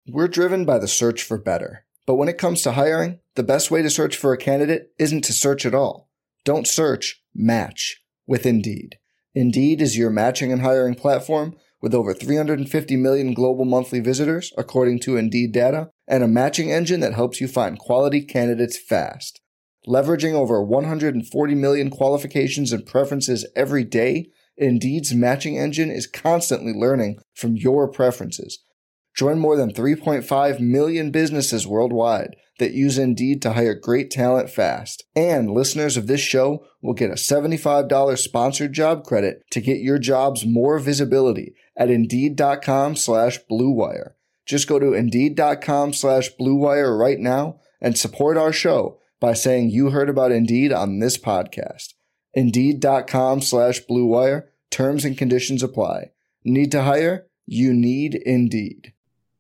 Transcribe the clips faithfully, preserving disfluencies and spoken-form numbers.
We're driven by the search for better. But when it comes to hiring, the best way to search for a candidate isn't to search at all. Don't search, match with Indeed. Indeed is your matching and hiring platform with over three hundred fifty million global monthly visitors, according to Indeed data, and a matching engine that helps you find quality candidates fast. Leveraging over one hundred forty million qualifications and preferences every day, Indeed's matching engine is constantly learning from your preferences. Join more than three point five million businesses worldwide that use Indeed to hire great talent fast. And listeners of this show will get a seventy-five dollars sponsored job credit to get your jobs more visibility at Indeed.com slash Blue Wire. Just go to Indeed.com slash Blue Wire right now and support our show by saying you heard about Indeed on this podcast. Indeed.com slash Blue Wire. Terms and conditions apply. Need to hire? You need Indeed.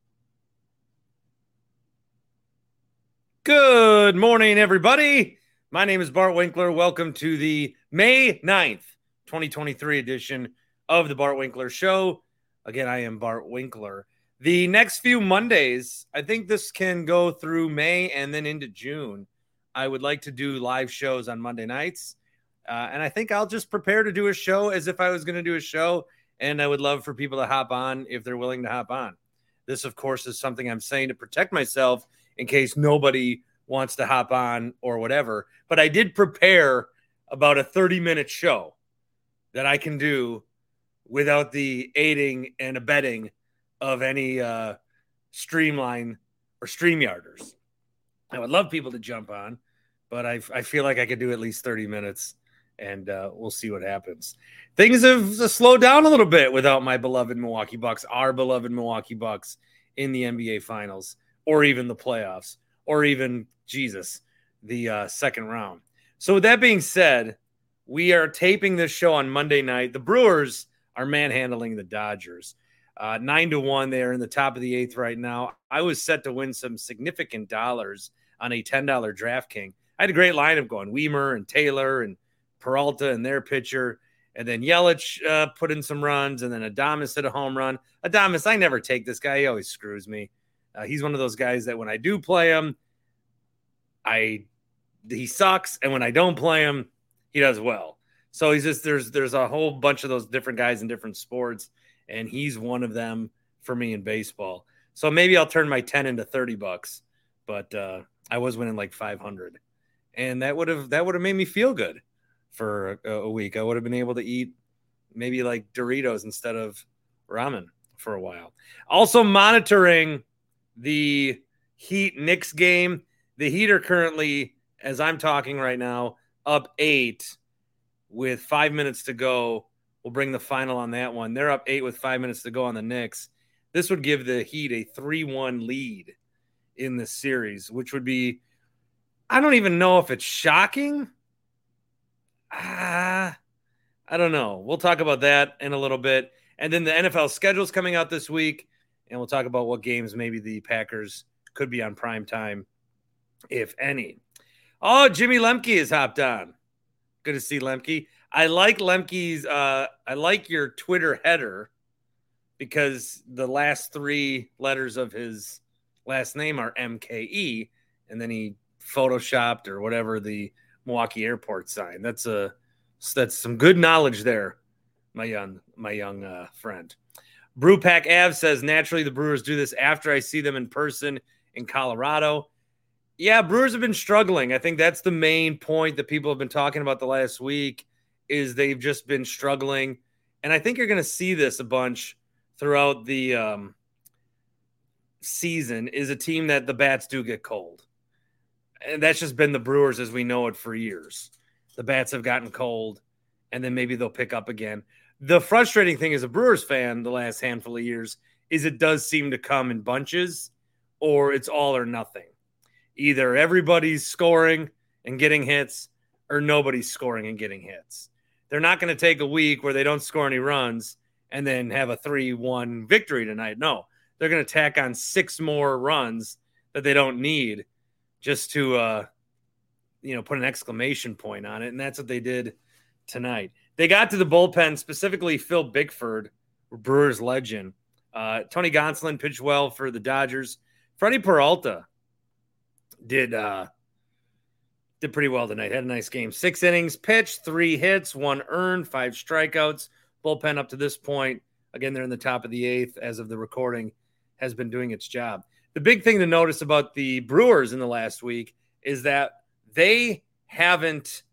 Good morning, everybody. My name is Bart Winkler. Welcome to the May ninth, twenty twenty-three edition of the Bart Winkler Show. Again, I am Bart Winkler. The next few Mondays, I think this can go through May and then into June. I would like to do live shows on Monday nights. Uh, and I think I'll just prepare to do a show as if I was going to do a show. And I would love for people to hop on if they're willing to hop on. This, of course, is something I'm saying to protect myself in case nobody wants to hop on or whatever. But I did prepare about a thirty-minute show that I can do without the aiding and abetting of any uh, Streamline or StreamYarders. I would love people to jump on, but I, I feel like I could do at least thirty minutes, and uh, we'll see what happens. Things have slowed down a little bit without my beloved Milwaukee Bucks, our beloved Milwaukee Bucks in the N B A Finals, or even the playoffs, or even, Jesus, the uh, second round. So with that being said, we are taping this show on Monday night. The Brewers are manhandling the Dodgers. Uh, nine to one, they are in the top of the eighth right now. I was set to win some significant dollars on a ten dollars DraftKings. I had a great lineup going, Weimer and Taylor and Peralta and their pitcher. And then Yelich uh, put in some runs, and then Adames hit a home run. Adames, I never take this guy. He always screws me. Uh, he's one of those guys that when I do play him, I he sucks, and when I don't play him, he does well. So he's just there's there's a whole bunch of those different guys in different sports, and he's one of them for me in baseball. So maybe I'll turn my ten into thirty bucks, but uh, I was winning like five hundred, and that would have that would have made me feel good for a, a week. I would have been able to eat maybe like Doritos instead of ramen for a while. Also monitoring the Heat Knicks game. The Heat are currently, as I'm talking right now, up eight with five minutes to go. We'll bring the final on that one. They're up eight with five minutes to go on the Knicks. This would give the Heat a three one lead in this series, which would be, I don't even know if it's shocking. Ah, I don't know. We'll talk about that in a little bit. And then the N F L schedule's coming out this week, and we'll talk about what games maybe the Packers could be on prime time, if any. Oh, Jimmy Lemke has hopped on. Good to see Lemke. I like Lemke's, uh, I like your Twitter header because the last three letters of his last name are M K E, and then he photoshopped or whatever the Milwaukee Airport sign. That's a that's some good knowledge there, my young my young uh, friend. Brewpack Av says naturally the Brewers do this after I see them in person in Colorado. Yeah, Brewers have been struggling. I think that's the main point that people have been talking about the last week is they've just been struggling, and I think you're going to see this a bunch throughout the um, season. Is a team that the bats do get cold. And that's just been the Brewers as we know it for years. The bats have gotten cold, and then maybe they'll pick up again. The frustrating thing as a Brewers fan the last handful of years is it does seem to come in bunches, or it's all or nothing. Either everybody's scoring and getting hits, or nobody's scoring and getting hits. They're not going to take a week where they don't score any runs and then have a three one victory tonight. No, they're going to tack on six more runs that they don't need just to, uh, you know, put an exclamation point on it. And that's what they did tonight. They got to the bullpen, specifically Phil Bickford, Brewers legend, Uh, Tony Gonsolin pitched well for the Dodgers. Freddie Peralta did uh, did pretty well tonight. Had a nice game. Six innings pitched, three hits, one earned, five strikeouts. Bullpen up to this point, again, they're in the top of the eighth as of the recording, has been doing its job. The big thing to notice about the Brewers in the last week is that they haven't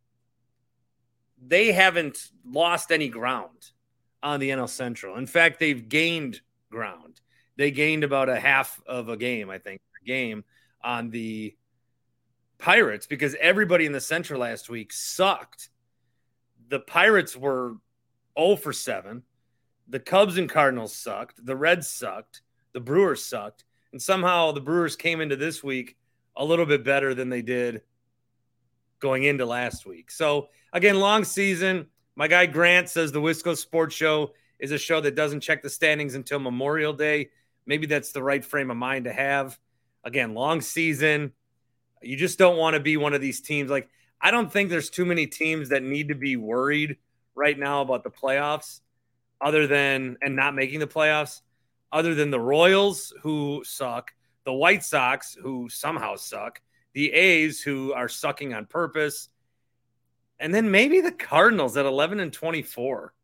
they haven't lost any ground on the N L Central. In fact, they've gained ground. They gained about a half of a game, I think, a game on the Pirates because everybody in the Central last week sucked. The Pirates were oh for seven. The Cubs and Cardinals sucked. The Reds sucked. The Brewers sucked. And somehow the Brewers came into this week a little bit better than they did going into last week. So, again, long season. My guy Grant says the Wisco Sports Show is a show that doesn't check the standings until Memorial Day. Maybe that's the right frame of mind to have. Again, long season. You just don't want to be one of these teams. Like, I don't think there's too many teams that need to be worried right now about the playoffs other than, and not making the playoffs, other than the Royals, who suck, the White Sox, who somehow suck, the A's, who are sucking on purpose, and then maybe the Cardinals at eleven and twenty-four.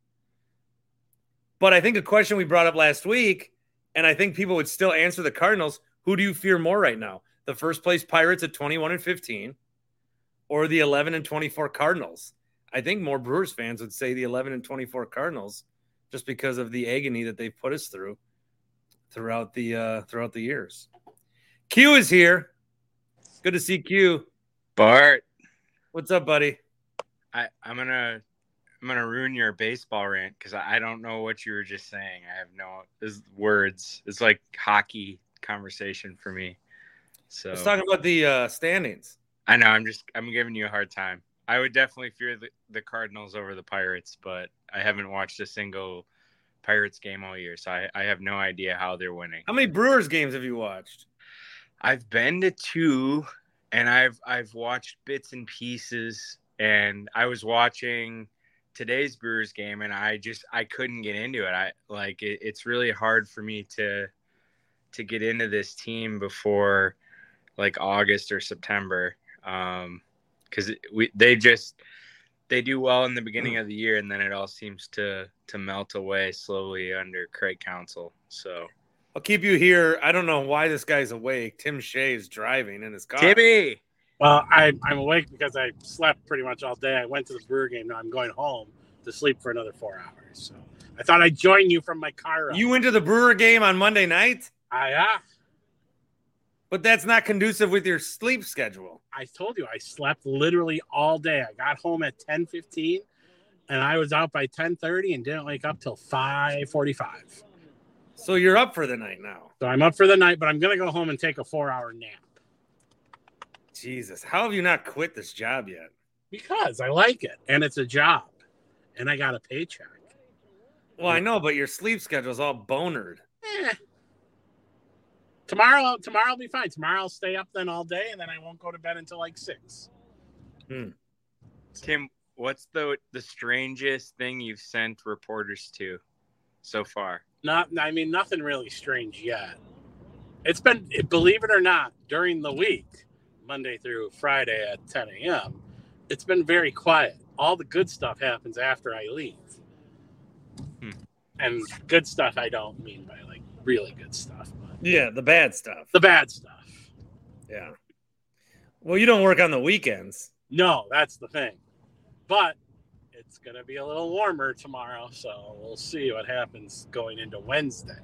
But I think a question we brought up last week, and I think people would still answer the Cardinals, who do you fear more right now? The first place Pirates at twenty-one and fifteen or the eleven and twenty-four Cardinals? I think more Brewers fans would say the eleven and twenty-four Cardinals just because of the agony that they've put us through throughout the uh, throughout the years. Q is here. Good to see Q. Bart, what's up, buddy? I, I'm gonna I'm gonna ruin your baseball rant because I, I don't know what you were just saying. I have no this words. It's like hockey conversation for me. So let's talk about the uh, standings. I know. I'm just I'm giving you a hard time. I would definitely fear the, the Cardinals over the Pirates, but I haven't watched a single Pirates game all year, so I, I have no idea how they're winning. How many Brewers games have you watched? I've been to two, and I've I've watched bits and pieces, and I was watching today's Brewers game, and I just I couldn't get into it. I like it, it's really hard for me to to get into this team before like August or September, um, because we they just they do well in the beginning of the year, and then it all seems to to melt away slowly under Craig Counsell. So I'll keep you here. I don't know why this guy's awake. Tim Shea is driving in his car. Timmy. Well, I, I'm awake because I slept pretty much all day. I went to the Brewer game. Now I'm going home to sleep for another four hours. So I thought I'd join you from my car ride. You went to the Brewer game on Monday night? I, uh, but that's not conducive with your sleep schedule. I told you I slept literally all day. I got home at ten fifteen, and I was out by ten thirty and didn't wake up till five forty-five. So you're up for the night now. So I'm up for the night, but I'm going to go home and take a four-hour nap. Jesus, how have you not quit this job yet? Because I like it, and it's a job, and I got a paycheck. Well, I know, but your sleep schedule is all bonered. Eh. Tomorrow, tomorrow will be fine. Tomorrow I'll stay up then all day, and then I won't go to bed until like six. Hmm. Tim, what's the the strangest thing you've sent reporters to so far? Not, I mean, nothing really strange yet. It's been, believe it or not, during the week, Monday through Friday at ten a.m., it's been very quiet. All the good stuff happens after I leave. Hmm. And good stuff, I don't mean by like really good stuff. But yeah, the bad stuff. The bad stuff. Yeah. Well, you don't work on the weekends. No, that's the thing. But it's going to be a little warmer tomorrow, so we'll see what happens going into Wednesday.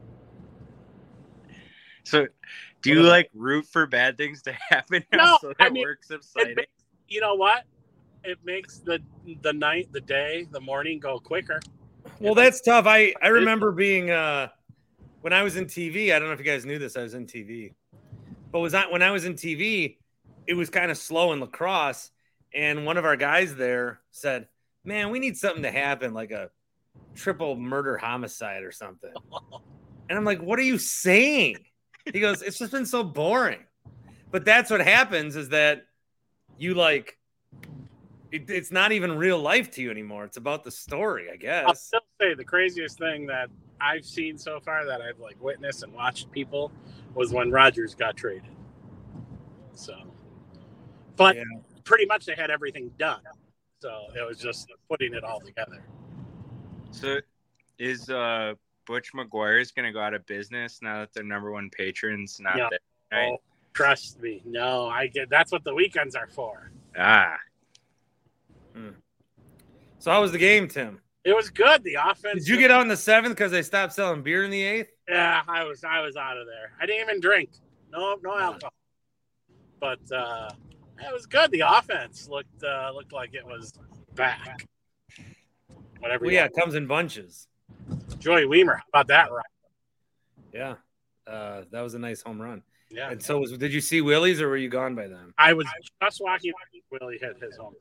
So, do you like root for bad things to happen? No, so I mean, work subsiding? It, you know what? It makes the the night, the day, the morning go quicker. Well, that's tough. I, I remember being uh, when I was in T V. I don't know if you guys knew this. I was in T V, but was not when I was in T V. It was kind of slow in lacrosse, and one of our guys there said, "Man, we need something to happen, like a triple murder homicide or something." And I'm like, "What are you saying?" He goes, "It's just been so boring." But that's what happens is that you like, it, it's not even real life to you anymore. It's about the story, I guess. I'll still say the craziest thing that I've seen so far that I've like witnessed and watched people was when Rodgers got traded. So, but Yeah. pretty much they had everything done. So it was just putting it all together. So is uh, Butch McGuire's going to go out of business now that their number one patron's not Yeah. there? Right? Oh, trust me. No, I get that's what the weekends are for. Ah, So how was the game, Tim? It was good. The offense. Did you get out in the seventh because they stopped selling beer in the eighth? Yeah, I was I was out of there. I didn't even drink. No, no alcohol. But uh, it was good. The offense looked uh, looked like it was back. Whatever. Well, you yeah, want. it comes in bunches. Joey Weimer. How about that, right? Yeah, uh, that was a nice home run. Yeah. And so, was, did you see Willie's or were you gone by then? I was just walking. Willie hit his home.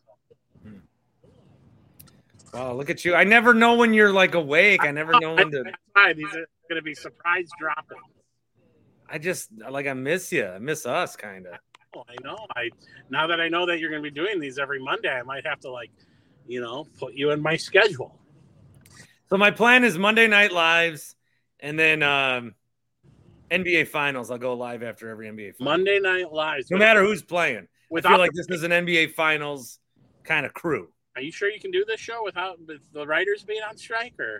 Wow, look at you! I never know when you're like awake. I never know when to. That's fine. These are going to be surprise dropping. I just like I miss you. I miss us, kind of. Oh, I know. I now that I know that you're going to be doing these every Monday, I might have to like, you know, put you in my schedule. So my plan is Monday Night Lives, and then um, N B A Finals. I'll go live after every N B A Finals. Monday Night Lives. No matter who's playing. I Without feel like this is an N B A Finals kind of crew. Are you sure you can do this show without with the writers being on strike? Or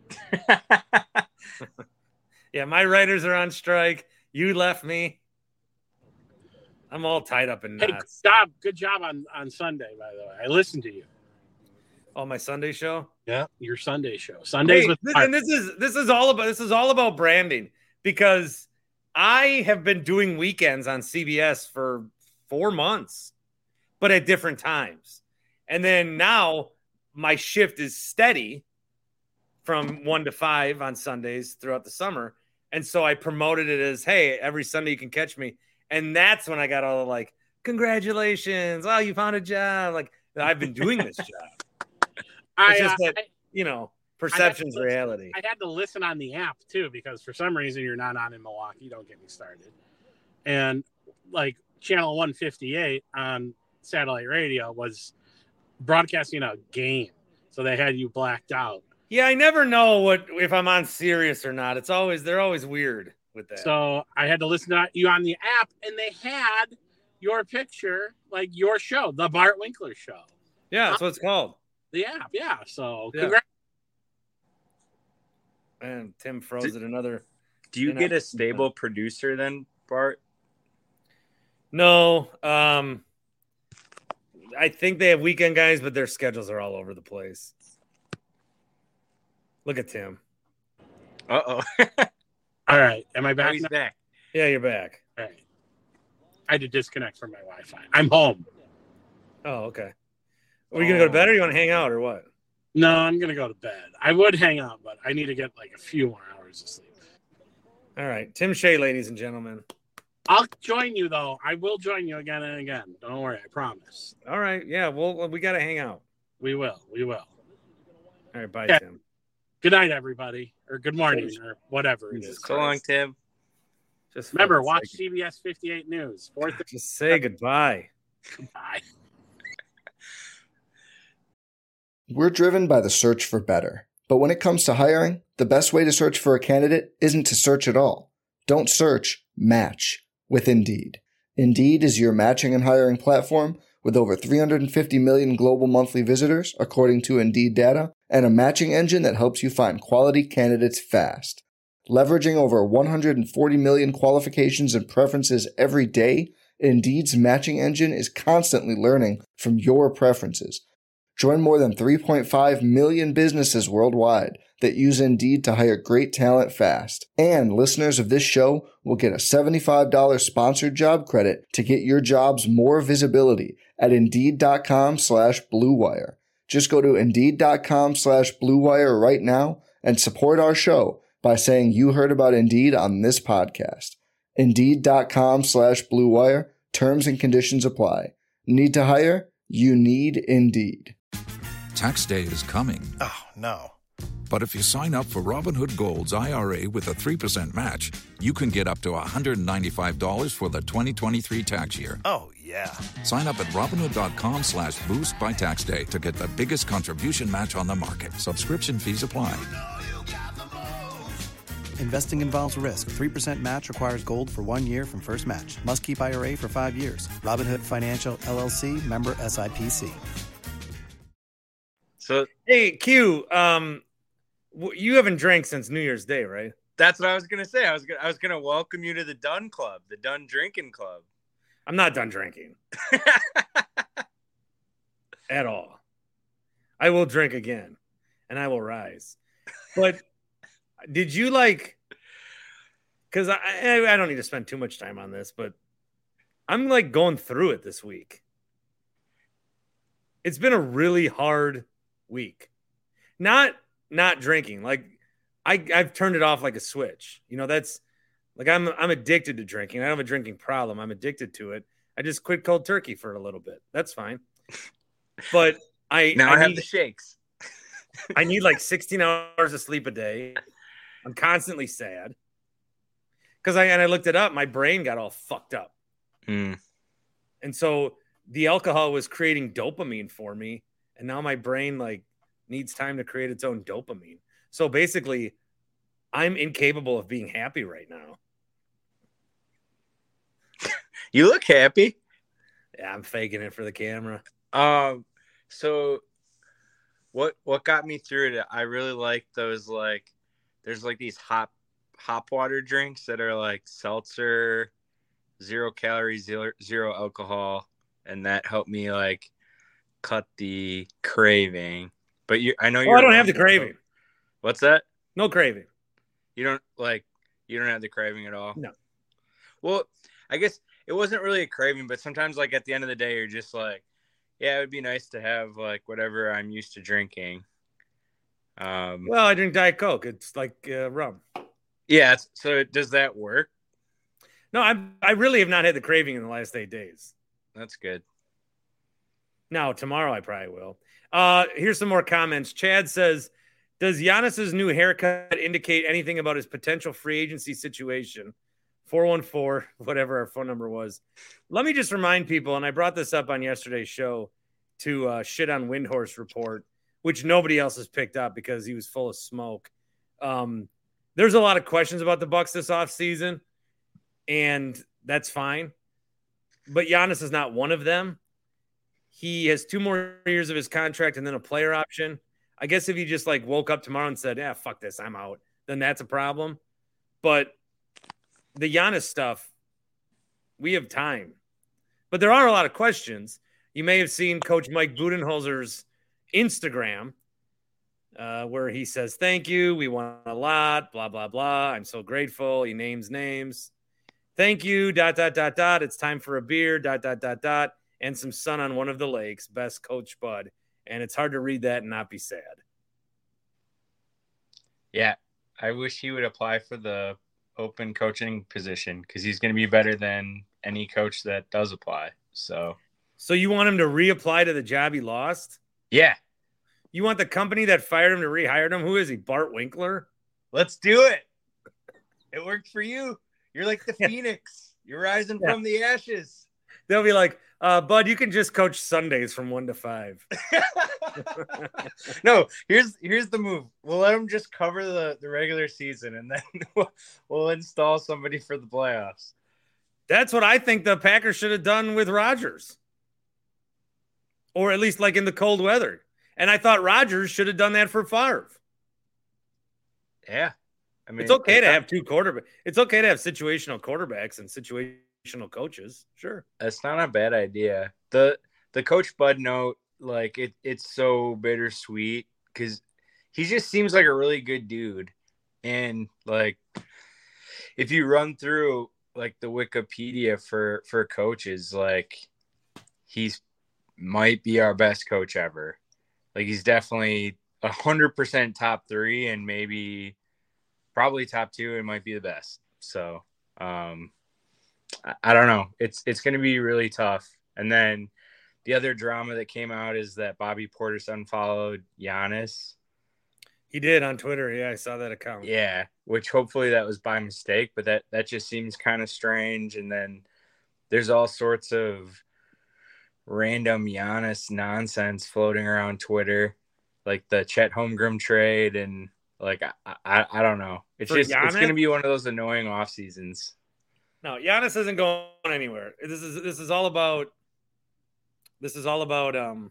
Yeah, my writers are on strike. You left me. I'm all tied up in hey, good knots. job, good job on on Sunday. By the way, I listened to you. Oh, my Sunday show. Yeah, your Sunday show. Sundays Hey, with this, Mark. and this is this is all about this is all about branding because I have been doing weekends on C B S for four months, but at different times. And then now my shift is steady from one to five on Sundays throughout the summer. And so I promoted it as, hey, every Sunday you can catch me. And that's when I got all the like, congratulations. Oh, you found a job. Like, I've been doing this job. I, It's just uh, that, I, you know, perception's I had to listen- reality. I had to listen on the app too because for some reason you're not on in Milwaukee. Don't get me started. And like channel one fifty-eight on satellite radio was broadcasting a game, so they had you blacked out. Yeah, I never know what if I'm on Sirius or not. It's always they're always weird with that. So I had to listen to you on the app, and they had your picture, like your show, the Bart Winkler Show. Yeah, that's what it's called. The app, yeah. So Yeah. congrats. And Tim froze it another. do you And get I- a stable producer then, Bart? No, um, I think they have weekend guys, but their schedules are all over the place. Look at Tim. Uh oh. All right, am I back? He's now? back. Yeah, you're back. All right. I had to disconnect from my Wi-Fi. I'm home. Oh, okay. Are you gonna go to bed or you want to hang out or what? No, I'm gonna go to bed. I would hang out, but I need to get like a few more hours of sleep. All right, Tim Shea, ladies and gentlemen. I'll join you though. I will join you again and again. Don't worry, I promise. All right, yeah, well, we gotta hang out. We will. We will. All right, bye, Yeah. Tim. Good night, everybody, or good morning, or whatever it Jesus is. So long, Tim. Just Remember, fucking watch say- C B S fifty-eight News. Fourth. Just say goodbye. Goodbye. We're driven by the search for better. But when it comes to hiring, the best way to search for a candidate isn't to search at all. Don't search, match with Indeed. Indeed is your matching and hiring platform with over three hundred fifty million global monthly visitors, according to Indeed data, and a matching engine that helps you find quality candidates fast. Leveraging over one hundred forty million qualifications and preferences every day, Indeed's matching engine is constantly learning from your preferences. Join more than three point five million businesses worldwide that use Indeed to hire great talent fast. And listeners of this show will get a seventy-five dollars sponsored job credit to get your jobs more visibility at Indeed.com slash Blue Wire. Just go to Indeed.com slash Blue Wire right now and support our show by saying you heard about Indeed on this podcast. Indeed.com slash Blue Wire. Terms and conditions apply. Need to hire? You need Indeed. Tax day is coming. Oh, no. But if you sign up for Robinhood Gold's I R A with a three percent match, you can get up to one hundred ninety-five dollars for the twenty twenty-three tax year. Oh, yeah. Sign up at Robinhood.com slash boost by tax day to get the biggest contribution match on the market. Subscription fees apply. Investing involves risk. three percent match requires gold for one year from first match. Must keep I R A for five years. Robinhood Financial, L L C, member S I P C. So, hey, Q, um, w- you haven't drank since New Year's Day, right? that's what I was gonna say. I was gonna I was gonna welcome you to the Dun Club, the Dun Drinking Club. I'm not done drinking at all. I will drink again, and I will rise. But did you like? Because I, I I don't need to spend too much time on this, but I'm like going through it this week. It's been a really hard week. Not not drinking. Like I I've turned it off like a switch. You know, that's like I'm I'm addicted to drinking. I don't have a drinking problem. I'm addicted to it. I just quit cold turkey for a little bit. That's fine. But I Now I, I have need, the shakes. I need like sixteen hours of sleep a day. I'm constantly sad. Because I and I looked it up, my brain got all fucked up. Mm. And so the alcohol was creating dopamine for me. And now my brain like needs time to create its own dopamine. So basically, I'm incapable of being happy right now. You look happy. Yeah, I'm faking it for the camera. Um, so what what got me through it? I really like those like there's like these hop hop water drinks that are like seltzer, zero calories, zero, zero alcohol, and that helped me like cut the craving. But you, I know Oh, you're. I don't have the craving. What's that? No craving. You don't like. You don't have the craving at all. No. Well, I guess it wasn't really a craving, but sometimes like at the end of the day, you're just like, yeah, it would be nice to have like whatever I'm used to drinking. Um. Well, I drink Diet Coke. It's like uh, rum. Yeah. So does that work? No, I I really have not had the craving in the last eight days. That's good. Now, tomorrow I probably will. Uh, here's some more comments. Chad says, does Giannis's new haircut indicate anything about his potential free agency situation? four one four, whatever our phone number was. Let me just remind people, and I brought this up on yesterday's show to uh, shit on Windhorse Report, which nobody else has picked up because he was full of smoke. Um, there's a lot of questions about the Bucks this offseason, and that's fine. But Giannis is not one of them. He has two more years of his contract and then a player option. I guess if he just like woke up tomorrow and said, yeah, fuck this, I'm out, then that's a problem. But the Giannis stuff, we have time. But there are a lot of questions. You may have seen Coach Mike Budenholzer's Instagram uh, where he says, thank you, we won a lot, blah, blah, blah. I'm so grateful. He names names. Thank you, dot, dot, dot, dot. It's time for a beer, dot, dot, dot, dot. And some sun on one of the lakes. Best, Coach Bud. And it's hard to read that and not be sad. Yeah. I wish he would apply for the open coaching position because he's going to be better than any coach that does apply. So, so you want him to reapply to the job he lost? Yeah. You want the company that fired him to rehire him? Who is he, Bart Winkler? Let's do it. It worked for you. You're like the yeah. Phoenix. You're rising yeah. from the ashes. They'll be like, uh, Bud, you can just coach Sundays from one to five. No, here's here's the move. We'll let them just cover the, the regular season, and then we'll, we'll install somebody for the playoffs. That's what I think the Packers should have done with Rodgers. Or at least like in the cold weather. And I thought Rodgers should have done that for Favre. Yeah. I mean, it's okay to have two quarterbacks. It's okay to have situational quarterbacks and situational coaches. Sure. That's not a bad idea. The the Coach Bud note, like it it's so bittersweet because he just seems like a really good dude. And like if you run through like the Wikipedia for for coaches, like he's might be our best coach ever. Like he's definitely a hundred percent top three and maybe probably top two and might be the best. So um, I, I don't know. It's it's going to be really tough. And then the other drama that came out is that Bobby Portis unfollowed Giannis. He did on Twitter. Yeah, I saw that account. Yeah, which hopefully that was by mistake, but that, that just seems kind of strange. And then there's all sorts of random Giannis nonsense floating around Twitter, like the Chet Holmgren trade and Like I, I, I don't know. It's For just Giannis? it's going to be one of those annoying off seasons. No, Giannis isn't going anywhere. This is this is all about this is all about um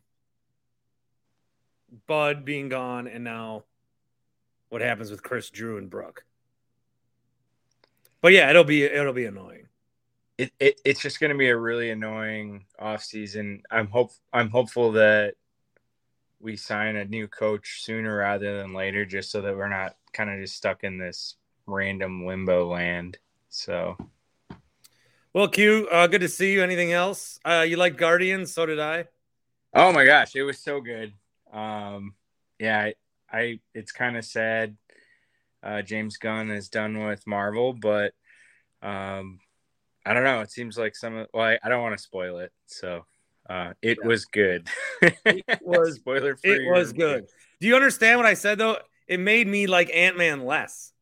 Bud being gone, and now what happens with Chris, Drew, and Brooke. But yeah, it'll be it'll be annoying. It, it it's just going to be a really annoying off season. I'm hope I'm hopeful that we sign a new coach sooner rather than later, just so that we're not kind of just stuck in this random limbo land. So, well, Q, uh, good to see you. Anything else? Uh, you like Guardians? So did I. Oh my gosh, it was so good. Um, yeah, I, I it's kind of sad. Uh, James Gunn is done with Marvel, but um, I don't know. It seems like some of well, I, I don't want to spoil it, so. Uh, it yeah. was good. It was spoiler free. It was good. Do you understand what I said though? It made me like Ant-Man less.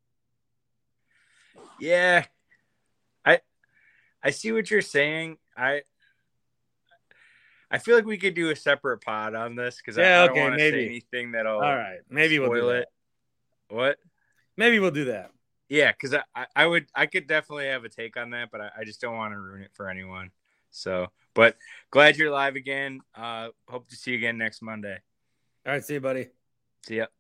Yeah, I I see what you're saying. I I feel like we could do a separate pod on this because yeah, I, I don't okay, want to maybe. say anything that'll. All right, maybe spoil we'll do it. That. What? Maybe we'll do that. Yeah, because I, I would I could definitely have a take on that, but I, I just don't want to ruin it for anyone. So, but glad you're live again. Uh, hope to see you again next Monday. All right, see you, buddy. See ya.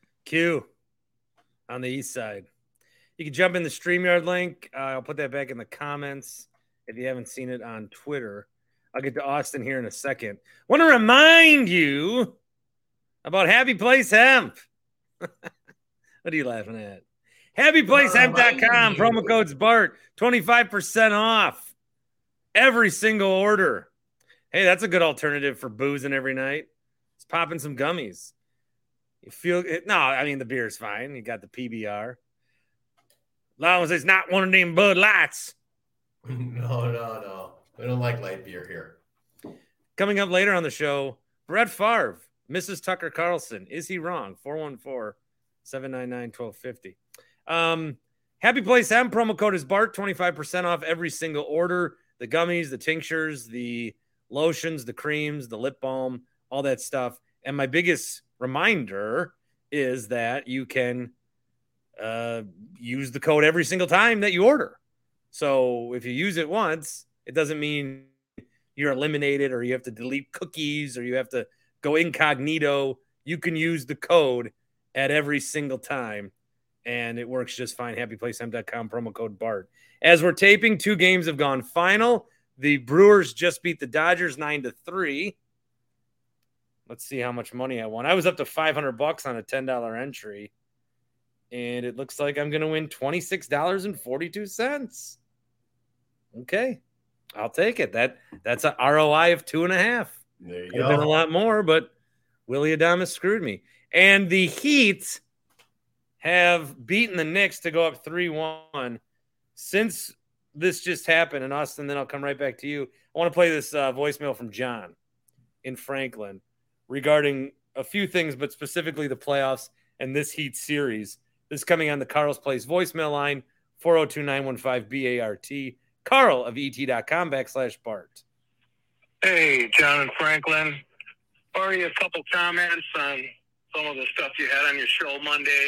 Q on the east side. You can jump in the StreamYard link. Uh, I'll put that back in the comments if you haven't seen it on Twitter. I'll get to Austin here in a second. Want to remind you about Happy Place Hemp. What are you laughing at? happy place hemp dot com. Promo code's Bart. twenty-five percent off every single order. Hey, that's a good alternative for boozing every night. It's popping some gummies. You feel it? No, I mean, the beer's fine. You got the P B R. As long as it's not one of them Bud Lights. No, no, no. We don't like light beer here. Coming up later on the show, Brett Favre, Missus Tucker Carlson. Is he wrong? four one four, seven nine nine, one two five zero. Um, Happy Place Hemp. Promo code is Bart. twenty-five percent off every single order. The gummies, the tinctures, the lotions, the creams, the lip balm, all that stuff. And my biggest reminder is that you can uh, use the code every single time that you order. So if you use it once, it doesn't mean you're eliminated or you have to delete cookies or you have to go incognito. You can use the code at every single time, and it works just fine. happy place hemp dot com, promo code Bart. As we're taping, two games have gone final. The Brewers just beat the Dodgers nine to three. Let's see how much money I won. I was up to five hundred bucks on a ten dollar entry, and it looks like I'm going to win twenty-six dollars and forty-two cents. Okay, I'll take it. That That's an R O I of two and a half. There you Could go. have been a lot more, but Willie Adames screwed me. And the Heat have beaten the Knicks to go up three one. Since this just happened, and Austin, then I'll come right back to you. I want to play this uh, voicemail from John in Franklin regarding a few things, but specifically the playoffs and this Heat series. This is coming on the Carl's Place voicemail line, four oh two, nine one five, B A R T. Carl of E T dot com backslash Bart. Hey, John and Franklin. Already a couple comments on some of the stuff you had on your show Monday.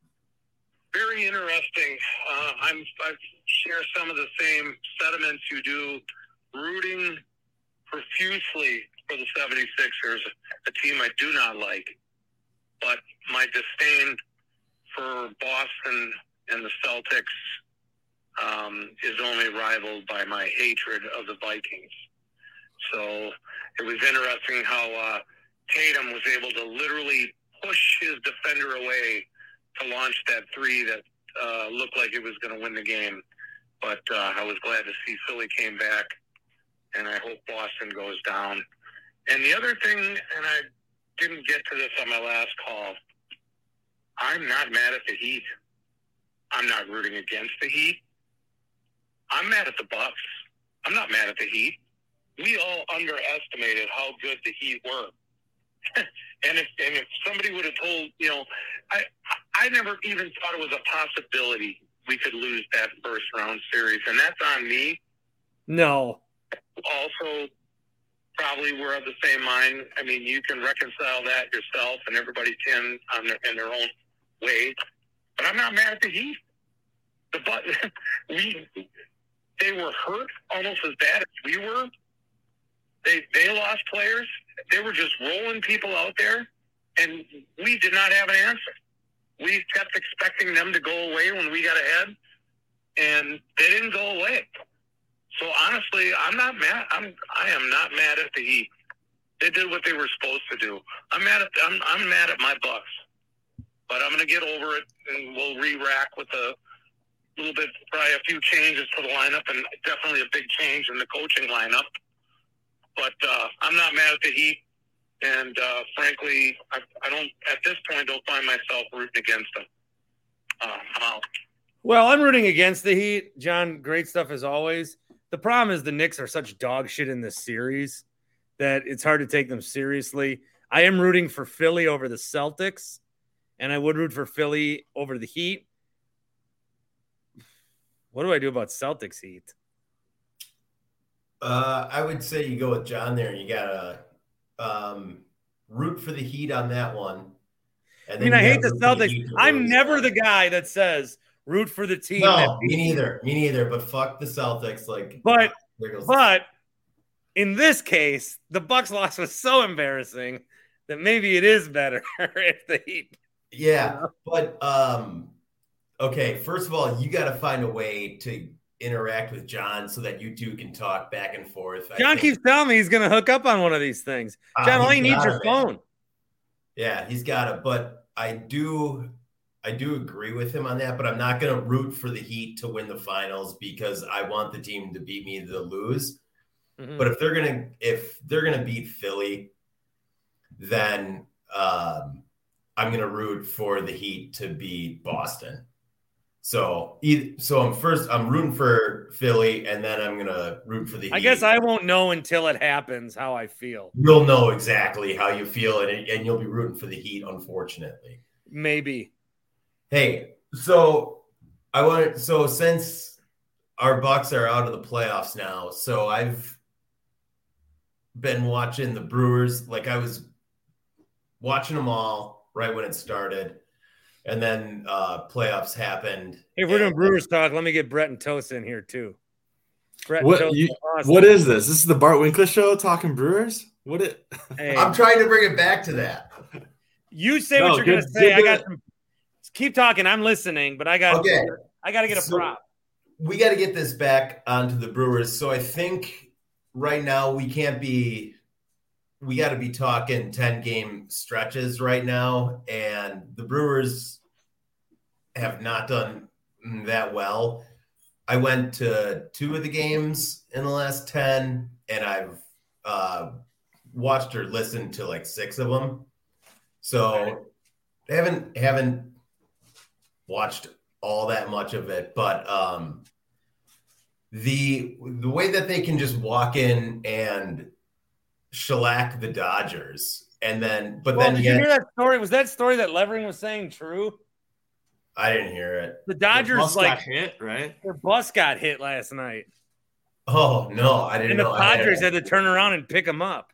Very interesting. Uh, I'm, I share some of the same sentiments you do, rooting profusely for the seventy-sixers, a team I do not like. But my disdain for Boston and the Celtics um, is only rivaled by my hatred of the Vikings. So it was interesting how uh, Tatum was able to literally push his defender away to launch that three that uh, looked like it was going to win the game. But uh, I was glad to see Philly came back, and I hope Boston goes down. And the other thing, and I didn't get to this on my last call, I'm not mad at the Heat. I'm not rooting against the Heat. I'm mad at the Bucks. I'm not mad at the Heat. We all underestimated how good the Heat were. and if and if somebody would have told, you know, I I never even thought it was a possibility we could lose that first round series, and that's on me. No. Also, probably we're of the same mind. I mean, you can reconcile that yourself, and everybody can on their, in their own way. But I'm not mad at the Heat. The but we they were hurt almost as bad as we were. They they lost players. They were just rolling people out there, and we did not have an answer. We kept expecting them to go away when we got ahead, and they didn't go away. So honestly, I'm not mad. I'm I am not mad at the Heat. They did what they were supposed to do. I'm mad at I'm I'm mad at my Bucks, but I'm gonna get over it, and we'll re-rack with a little bit, probably a few changes to the lineup, and definitely a big change in the coaching lineup. But uh, I'm not mad at the Heat, and uh, frankly, I, I don't at this point don't find myself rooting against them. Uh, I'm out. Well, I'm rooting against the Heat. John, great stuff as always. The problem is the Knicks are such dog shit in this series that it's hard to take them seriously. I am rooting for Philly over the Celtics, and I would root for Philly over the Heat. What do I do about Celtics Heat? Uh, I would say you go with John there, and you gotta um, root for the Heat on that one. And I mean, I hate the Celtics. The I'm never the guy that says root for the team. No, me neither. Me neither. But fuck the Celtics. Like, but but in this case, the Bucks loss was so embarrassing that maybe it is better if the Heat. Yeah, you know? But um, okay. First of all, you got to find a way to interact with John so that you two can talk back and forth. John keeps telling me he's going to hook up on one of these things. John, uh, all you need is your phone. Yeah, he's got it. But I do, I do agree with him on that. But I'm not going to root for the Heat to win the finals because I want the team to beat me to lose. Mm-hmm. But if they're gonna, if they're gonna beat Philly, then um, I'm gonna root for the Heat to beat Boston. So, so I'm first, I'm rooting for Philly, and then I'm gonna root for the Heat. I guess I won't know until it happens how I feel. You'll know exactly how you feel, and and you'll be rooting for the Heat, unfortunately. Maybe. Hey, so I want so since our Bucks are out of the playoffs now, so I've been watching the Brewers. Like I was watching them all right when it started. And then uh, playoffs happened. Hey, if we're doing Brewers talk, let me get Brett and Toast in here too. Brett what, and Toast you, what is this? This is the Bart Winkler show talking Brewers? What it? Hey. I'm trying to bring it back to that. You say no, what you're going to say. I got some. Keep talking. I'm listening, but I got okay. I got to get a so prop. We got to get this back onto the Brewers. So I think right now we can't be we got to be talking ten game stretches right now, and the Brewers have not done that well. I went to two of the games in the last ten, and I've uh, watched or listened to like six of them. So I haven't haven't watched all that much of it, but um, the the way that they can just walk in and shellac the Dodgers, and then but well, then did you hear that story? Was that story that Levering was saying true? I didn't hear it. The Dodgers bus like got hit, right? Their bus got hit last night. Oh no, I didn't. And know the Padres had to turn around and pick them up.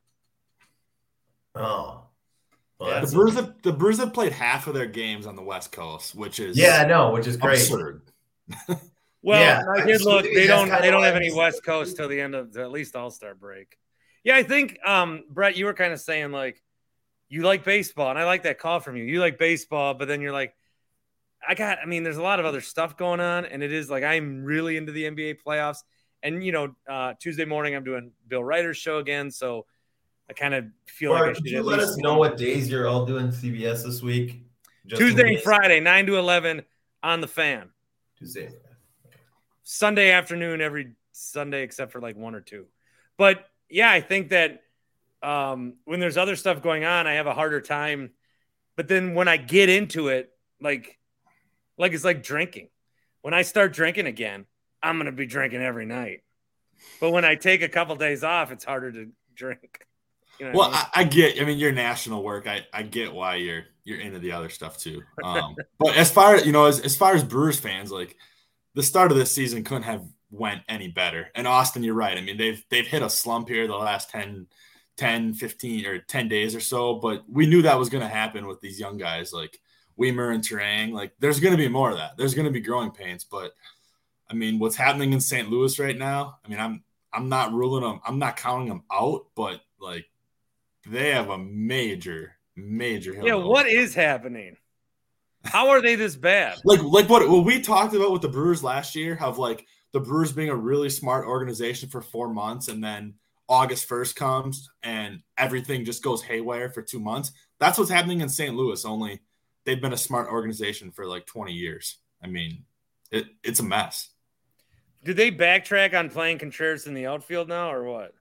Oh, well, yeah, the Brewers have, the Brewers have played half of their games on the West Coast, which is yeah, no, which is great. Absurd. Well, yeah, I did look. They don't. They don't have any West Coast till the end of the, at least All-Star break. Yeah, I think um, Brett, you were kind of saying like you like baseball, and I like that call from you. You like baseball, but then you're like, I got. I mean, there's a lot of other stuff going on, and it is like I'm really into the N B A playoffs. And you know, uh, Tuesday morning I'm doing Bill Ryder's show again, so I kind of feel Bart, like I should did you at let least us know what days you're all doing C B S this week. Tuesday and Friday, nine to eleven on the Fan. Tuesday. Sunday afternoon every Sunday except for like one or two. But yeah, I think that um, when there's other stuff going on, I have a harder time. But then when I get into it, like, like it's like drinking. When I start drinking again, I'm going to be drinking every night. But when I take a couple days off, it's harder to drink. You know well, I, mean? I, I get, I mean, your national work, I, I get why you're, you're into the other stuff too. Um, but as far as, you know, as, as far as Brewers fans, like, the start of this season couldn't have went any better. And Austin, you're right. I mean, they've they've hit a slump here the last ten, ten, fifteen or ten days or so, but we knew that was going to happen with these young guys. Like Weimer and Terang. Like, there's going to be more of that. There's going to be growing pains. But, I mean, what's happening in Saint Louis right now, I mean, I'm I'm not ruling them. I'm not counting them out, but, like, they have a major, major hill. Yeah, what is happening? How are they this bad? Like, like what, what we talked about with the Brewers last year, of, like, the Brewers being a really smart organization for four months and then August first comes and everything just goes haywire for two months. That's what's happening in Saint Louis, only they've been a smart organization for like twenty years. I mean, it, it's a mess. Do they backtrack on playing Contreras in the outfield now or what?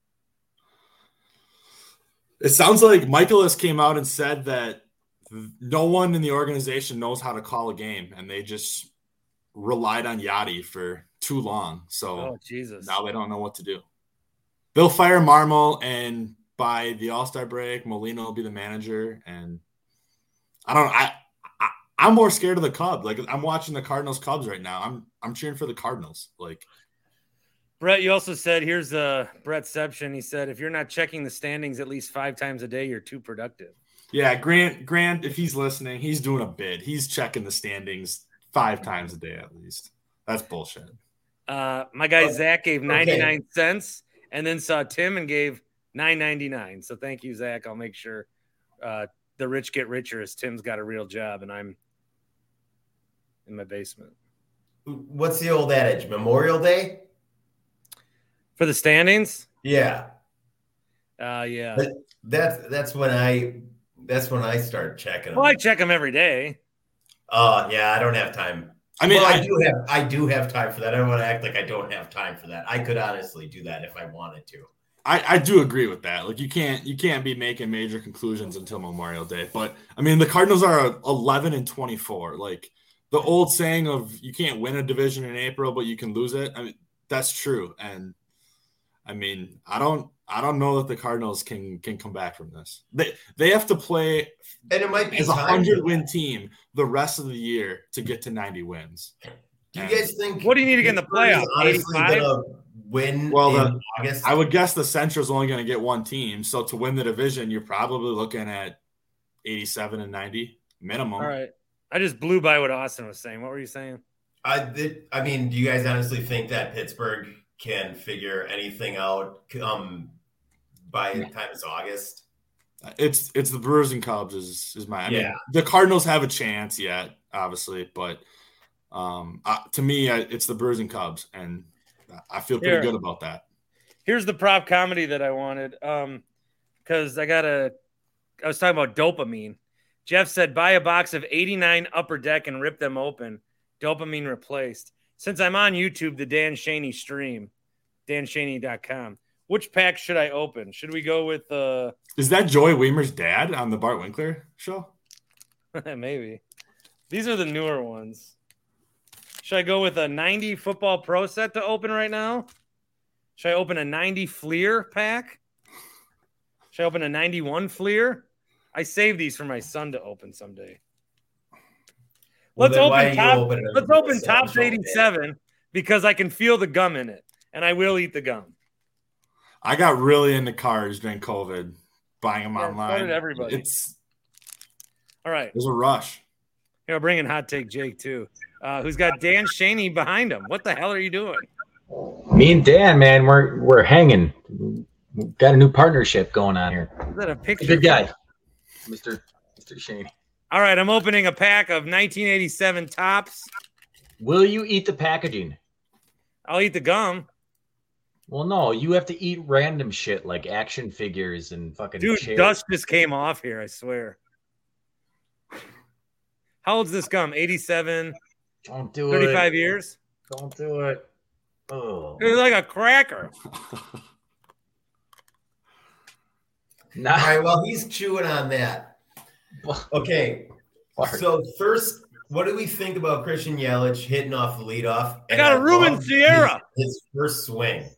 It sounds like Michaelis came out and said that no one in the organization knows how to call a game, and they just relied on Yachty for too long. So oh, Jesus. Now they don't know what to do. They'll fire Marmol, and by the All-Star break, Molina will be the manager. And I don't I, I I'm more scared of the Cubs. Like, I'm watching the Cardinals Cubs right now. I'm I'm cheering for the Cardinals. Like, Brett, you also said, here's uh, Brett Seption. He said, if you're not checking the standings at least five times a day, you're too productive. Yeah, Grant, Grant, if he's listening, he's doing a bid. He's checking the standings five times a day at least. That's bullshit. Uh, my guy Oh, Zach gave ninety-nine okay. cents and then saw Tim and gave nine ninety-nine. So thank you, Zach. I'll make sure uh, the rich get richer as Tim's got a real job and I'm in my basement. What's the old adage? Memorial Day? For the standings? Yeah. Uh, yeah. But that's that's when I that's when I start checking them. Well, I check them every day. Oh, yeah, I don't have time. I mean, well, I, I, do have I do have time for that. I don't want to act like I don't have time for that. I could honestly do that if I wanted to. I, I do agree with that. Like, you can't you can't be making major conclusions until Memorial Day. But I mean, the Cardinals are eleven and twenty-four. Like, the old saying of you can't win a division in April, but you can lose it. I mean, that's true. And I mean, I don't I don't know that the Cardinals can can come back from this. They they have to play And it might be as a time hundred for win that. team the rest of the year to get to ninety wins. Do you guys think What do you need to get in the Pittsburgh is playoffs? honestly eighty-five? gonna win Well, in the- August? I would guess the Central's only going to get one team. So to win the division, you're probably looking at eighty-seven and ninety minimum. All right. I just blew by what Austin was saying. What were you saying? I did, I mean, do you guys honestly think that Pittsburgh can figure anything out um, by the time it's August? It's it's the Brewers and Cubs is is my. I mean, Yeah. the Cardinals have a chance yet, obviously, but um, uh, to me, I, it's the Brewers and Cubs, and I feel pretty Here. good about that. Here's the prop comedy that I wanted. Um, because I got a, I was talking about dopamine. Jeff said, buy a box of eighty-nine Upper Deck and rip them open. Dopamine replaced. Since I'm on YouTube, the Dan Shaney stream, dan shaney dot com. Which pack should I open? Should we go with uh Is that Joey Weimer's dad on the Bart Winkler show? maybe. These are the newer ones. Should I go with a ninety football pro set to open right now? Should I open a ninety Fleer pack? Should I open a ninety-one Fleer? I saved these for my son to open someday. Well, Let's then why open are you top. opening Let's them open with tops Central, eighty-seven because I can feel the gum in it, and I will eat the gum. I got really into cards during COVID, buying them Yeah, so online. did everybody. It's All right, it was a rush. here I'll bring in Hot Take Jake too, uh, who's got Dan Shaney behind him. What the hell are you doing? Me and Dan, man, we're we're hanging. We've got a new partnership going on here. Is that a picture? Good guy, Mister Mister Shaney. All right, I'm opening a pack of nineteen eighty-seven tops. Will you eat the packaging? I'll eat the gum. Well, no, you have to eat random shit like action figures and fucking Dude, chairs. dust just came off here, I swear. How old's this gum? eighty-seven, Don't do thirty-five it. years? Don't do it. Oh, It's like a cracker. nah. All right, well, he's chewing on that. Okay, Bart. so first, what do we think about Christian Yelich hitting off the leadoff? I got a Ruben love Sierra. His, his first swing.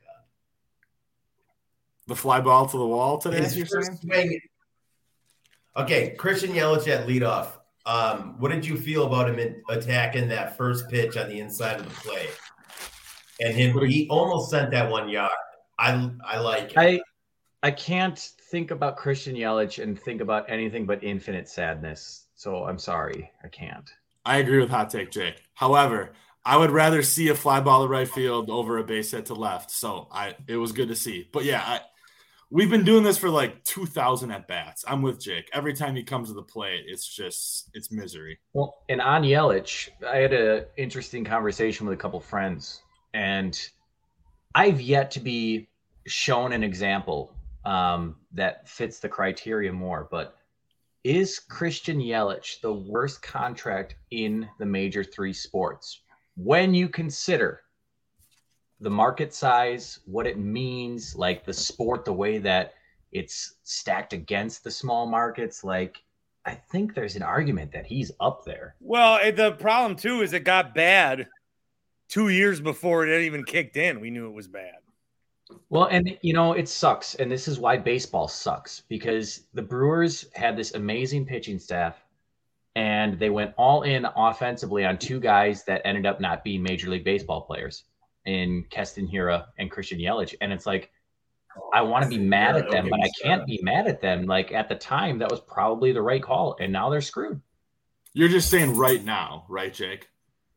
The fly ball to the wall today. His You're first saying? swing. Okay, Christian Yelich at leadoff. Um, what did you feel about him in, attacking that first pitch on the inside of the plate? And him, he almost sent that one yard. I I like it. I I can't think about Christian Yelich and think about anything but infinite sadness So I'm sorry, I can't. I agree with hot take Jake. However, I would rather see a fly ball to right field over a base hit to left. So I, it was good to see. But yeah, I, we've been doing this for like two thousand at bats. I'm with Jake. Every time he comes to the plate, it's just, it's misery. Well, and on Yelich, I had an interesting conversation with a couple friends, and I've yet to be shown an example um, that fits the criteria more. But is Christian Yelich the worst contract in the major three sports? When you consider the market size, what it means, like the sport, the way that it's stacked against the small markets, like I think there's an argument that he's up there. Well, the problem too is it got bad two years before it even kicked in. We knew it was bad. Well, and you know, it sucks. And this is why baseball sucks, because the Brewers had this amazing pitching staff and they went all in offensively on two guys that ended up not being Major League Baseball players in Keston Hiura and Christian Yelich. And it's like, I want to be mad at them, but I can't be mad at them. Like at the time, that was probably the right call. And now they're screwed. You're just saying right now, right, Jake?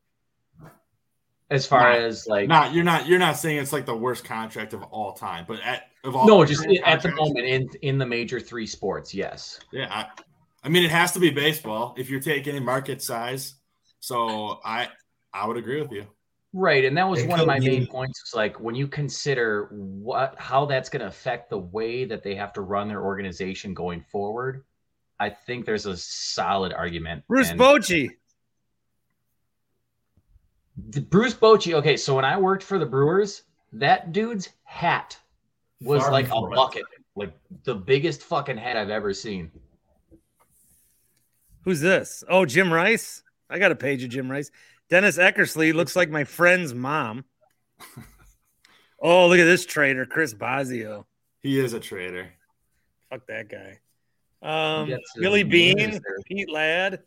As far not, as like, not you're not you're not saying it's like the worst contract of all time, but at of all no, just at the moment in in the major three sports, yes. Yeah, I, I mean it has to be baseball if you're taking market size. So I I would agree with you. Right, and that was It one of could my be- main points. Was like when you consider what how that's going to affect the way that they have to run their organization going forward. I think there's a solid argument. Bruce And- Bochy. The Bruce Bochy. Okay, so when I worked for the Brewers, that dude's hat was Far like a before it. bucket, like the biggest fucking hat I've ever seen. Who's this? Oh, Jim Rice. I got a page of Jim Rice. Dennis Eckersley looks like my friend's mom. Oh, look at this traitor, Chris Bosio. He is a traitor. Fuck that guy. Um, Gets his Billy Bean, years there. Pete Ladd.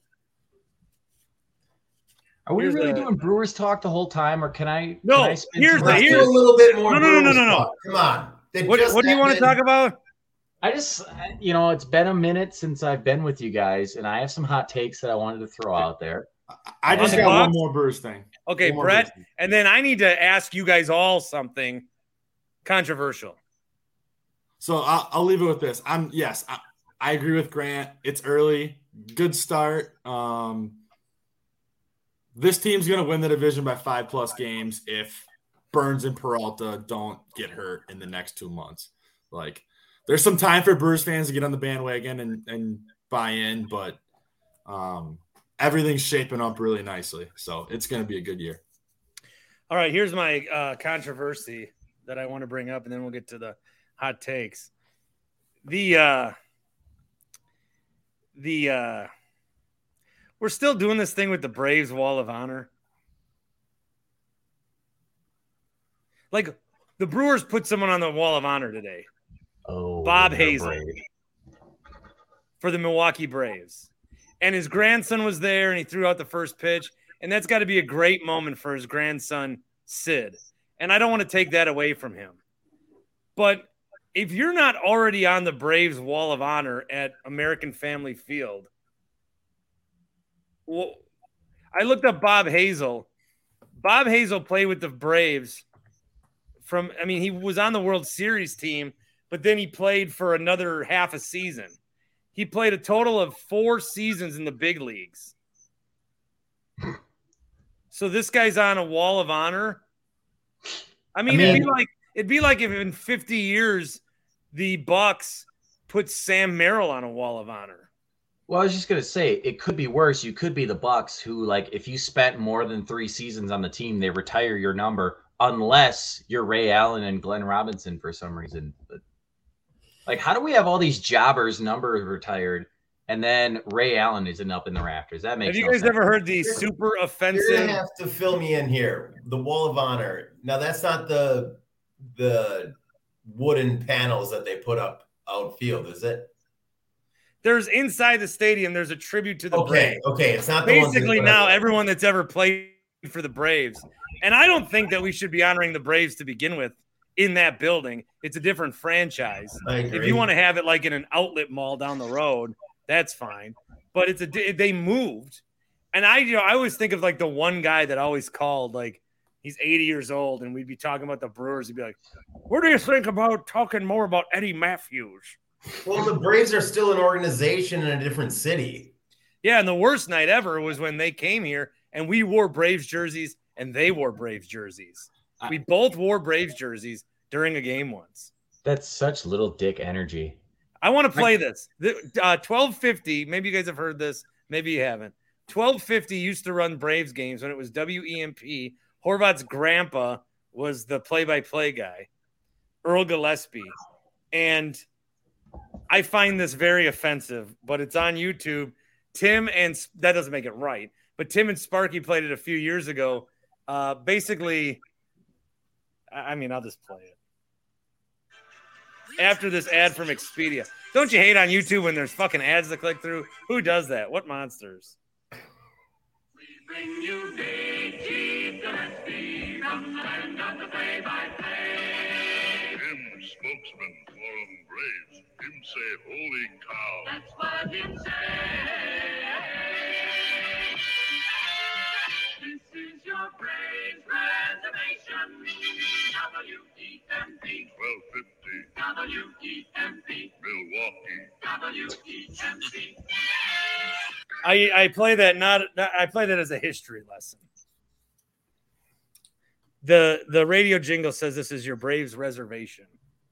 Are we Here's really a- doing Brewers talk the whole time, or can I? No, can I spin here's some- the- Let's here's- do a little bit more. No, no, no, no, Brewers no, no. talk. Come on. They What, just what do you want to ended- talk about? I just, you know, it's been a minute since I've been with you guys, and I have some hot takes that I wanted to throw out there. I just On the got box? one more Brewers thing. Okay, One more Brett, Brewers thing. and then I need to ask you guys all something controversial. So I'll, I'll leave it with this. I'm yes, I, I agree with Grant. It's early, good start. Um, this team's gonna win the division by five plus games if Burns and Peralta don't get hurt in the next two months. Like, there's some time for Brewers fans to get on the bandwagon and and buy in, but um, everything's shaping up really nicely. So it's gonna be a good year. All right, here's my uh, controversy that I want to bring up, and then we'll get to the hot takes. The uh, the uh, we're still doing this thing with the Braves Wall of Honor. Like the Brewers put someone on the Wall of Honor today Oh, Bob they're Hazel. brave. for the Milwaukee Braves. And his grandson was there and he threw out the first pitch. And that's got to be a great moment for his grandson, Sid. And I don't want to take that away from him. But if you're not already on the Braves Wall of Honor at American Family Field, well, I looked up Bob Hazel. Bob Hazel played with the Braves from, I mean, he was on the World Series team, but then he played for another half a season. He played a total of four seasons in the big leagues. So this guy's on a Wall of Honor. I mean, I mean- it'd be like it'd be like if in fifty years the Bucks put Sam Merrill on a Wall of Honor. Well, I was just gonna say it could be worse. You could be the Bucks, who, like, if you spent more than three seasons on the team, they retire your number, unless you're Ray Allen and Glenn Robinson for some reason. But like, how do we have all these jobbers' numbers retired, and then Ray Allen isn't up in the rafters? That makes Have you no guys sense. ever heard the super You're offensive? gonna have to fill me in here. The Wall of Honor. Now that's not the the wooden panels that they put up outfield, is it? There's inside the stadium. There's a tribute to the Okay, Braves. okay. It's not the ones they Basically, put now up- everyone that's ever played for the Braves, and I don't think that we should be honoring the Braves to begin with in that building. It's a different franchise. I If agree. you want to have it like in an outlet mall down the road, that's fine. but it's a they moved. And I, you know, I always think of like the one guy that always called, like he's eighty years old, and we'd be talking about the Brewers. He'd be like, "What do you think about talking more about Eddie Matthews?" Well, the Braves are still an organization in a different city. Yeah, and the worst night ever was when they came here, and we wore Braves jerseys, and they wore Braves jerseys. We both wore Braves jerseys during a game once. That's such little dick energy. I want to play this. The, uh, twelve fifty, maybe you guys have heard this, maybe you haven't. twelve fifty used to run Braves games when it was W E M P. Horvat's grandpa was the play-by-play guy, Earl Gillespie. And I find this very offensive, but it's on YouTube. Tim and – that doesn't make it right. But Tim and Sparky played it a few years ago. Uh, basically – I mean, I'll just play it. After this ad from Expedia. Don't you hate on YouTube when there's fucking ads to click through? Who does that? What monsters? Bring you Big Chief Gillespie from the land of the play-by-play. Him spokesman for them Braves. Him say, holy cow. That's what him say. This is your Braves reservation. W E M P. twelve fifty. W E M P. Milwaukee. W E M P. I, I play that not I play that as a history lesson. The the radio jingle says this is your Braves reservation.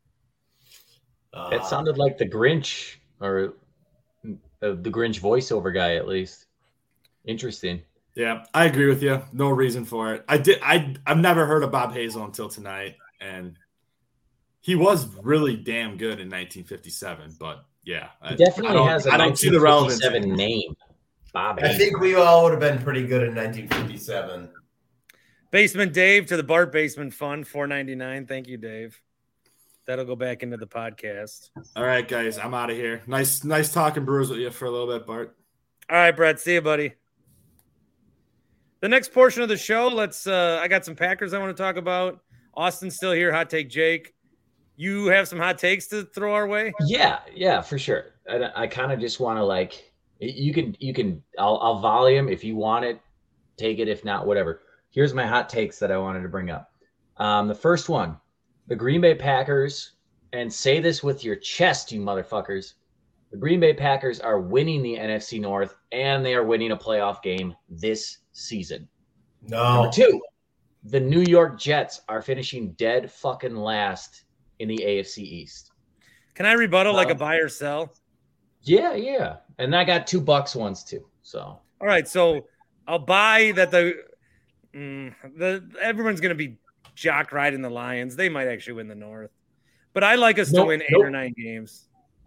Uh, it sounded like the Grinch or uh, the Grinch voiceover guy, at least. Interesting. Yeah, I agree with you. No reason for it. I did. I I've never heard of Bob Hazel until tonight, and he was really damn good in nineteen fifty-seven. But yeah, he definitely I has a I don't see the relevance. name. Bob I think we all would have been pretty good in nineteen fifty-seven. Basement Dave to the Bart Basement Fund, four ninety-nine. Thank you, Dave. That'll go back into the podcast. All right, guys, I'm out of here. Nice, nice talking Brewers with you for a little bit, Bart. All right, Brett. See you, buddy. The next portion of the show, let's. Uh, I got some Packers I want to talk about. Austin's still here. Hot take, Jake. You have some hot takes to throw our way? Yeah, yeah, for sure. I, I kind of just want to like. You can, you can. I'll, I'll volume if you want it. Take it, if not, whatever. Here's my hot takes that I wanted to bring up. Um, the first one, the Green Bay Packers, and say this with your chest, you motherfuckers. The Green Bay Packers are winning the N F C North, and they are winning a playoff game this season. No. Number two, the New York Jets are finishing dead fucking last in the A F C East. Can I rebuttal uh, like a buy or sell? Yeah, yeah. And I got two bucks once too. So all right, so I'll buy that the mm, the everyone's gonna be jock riding the Lions. They might actually win the North. But I like us nope, to win eight nope. or nine games.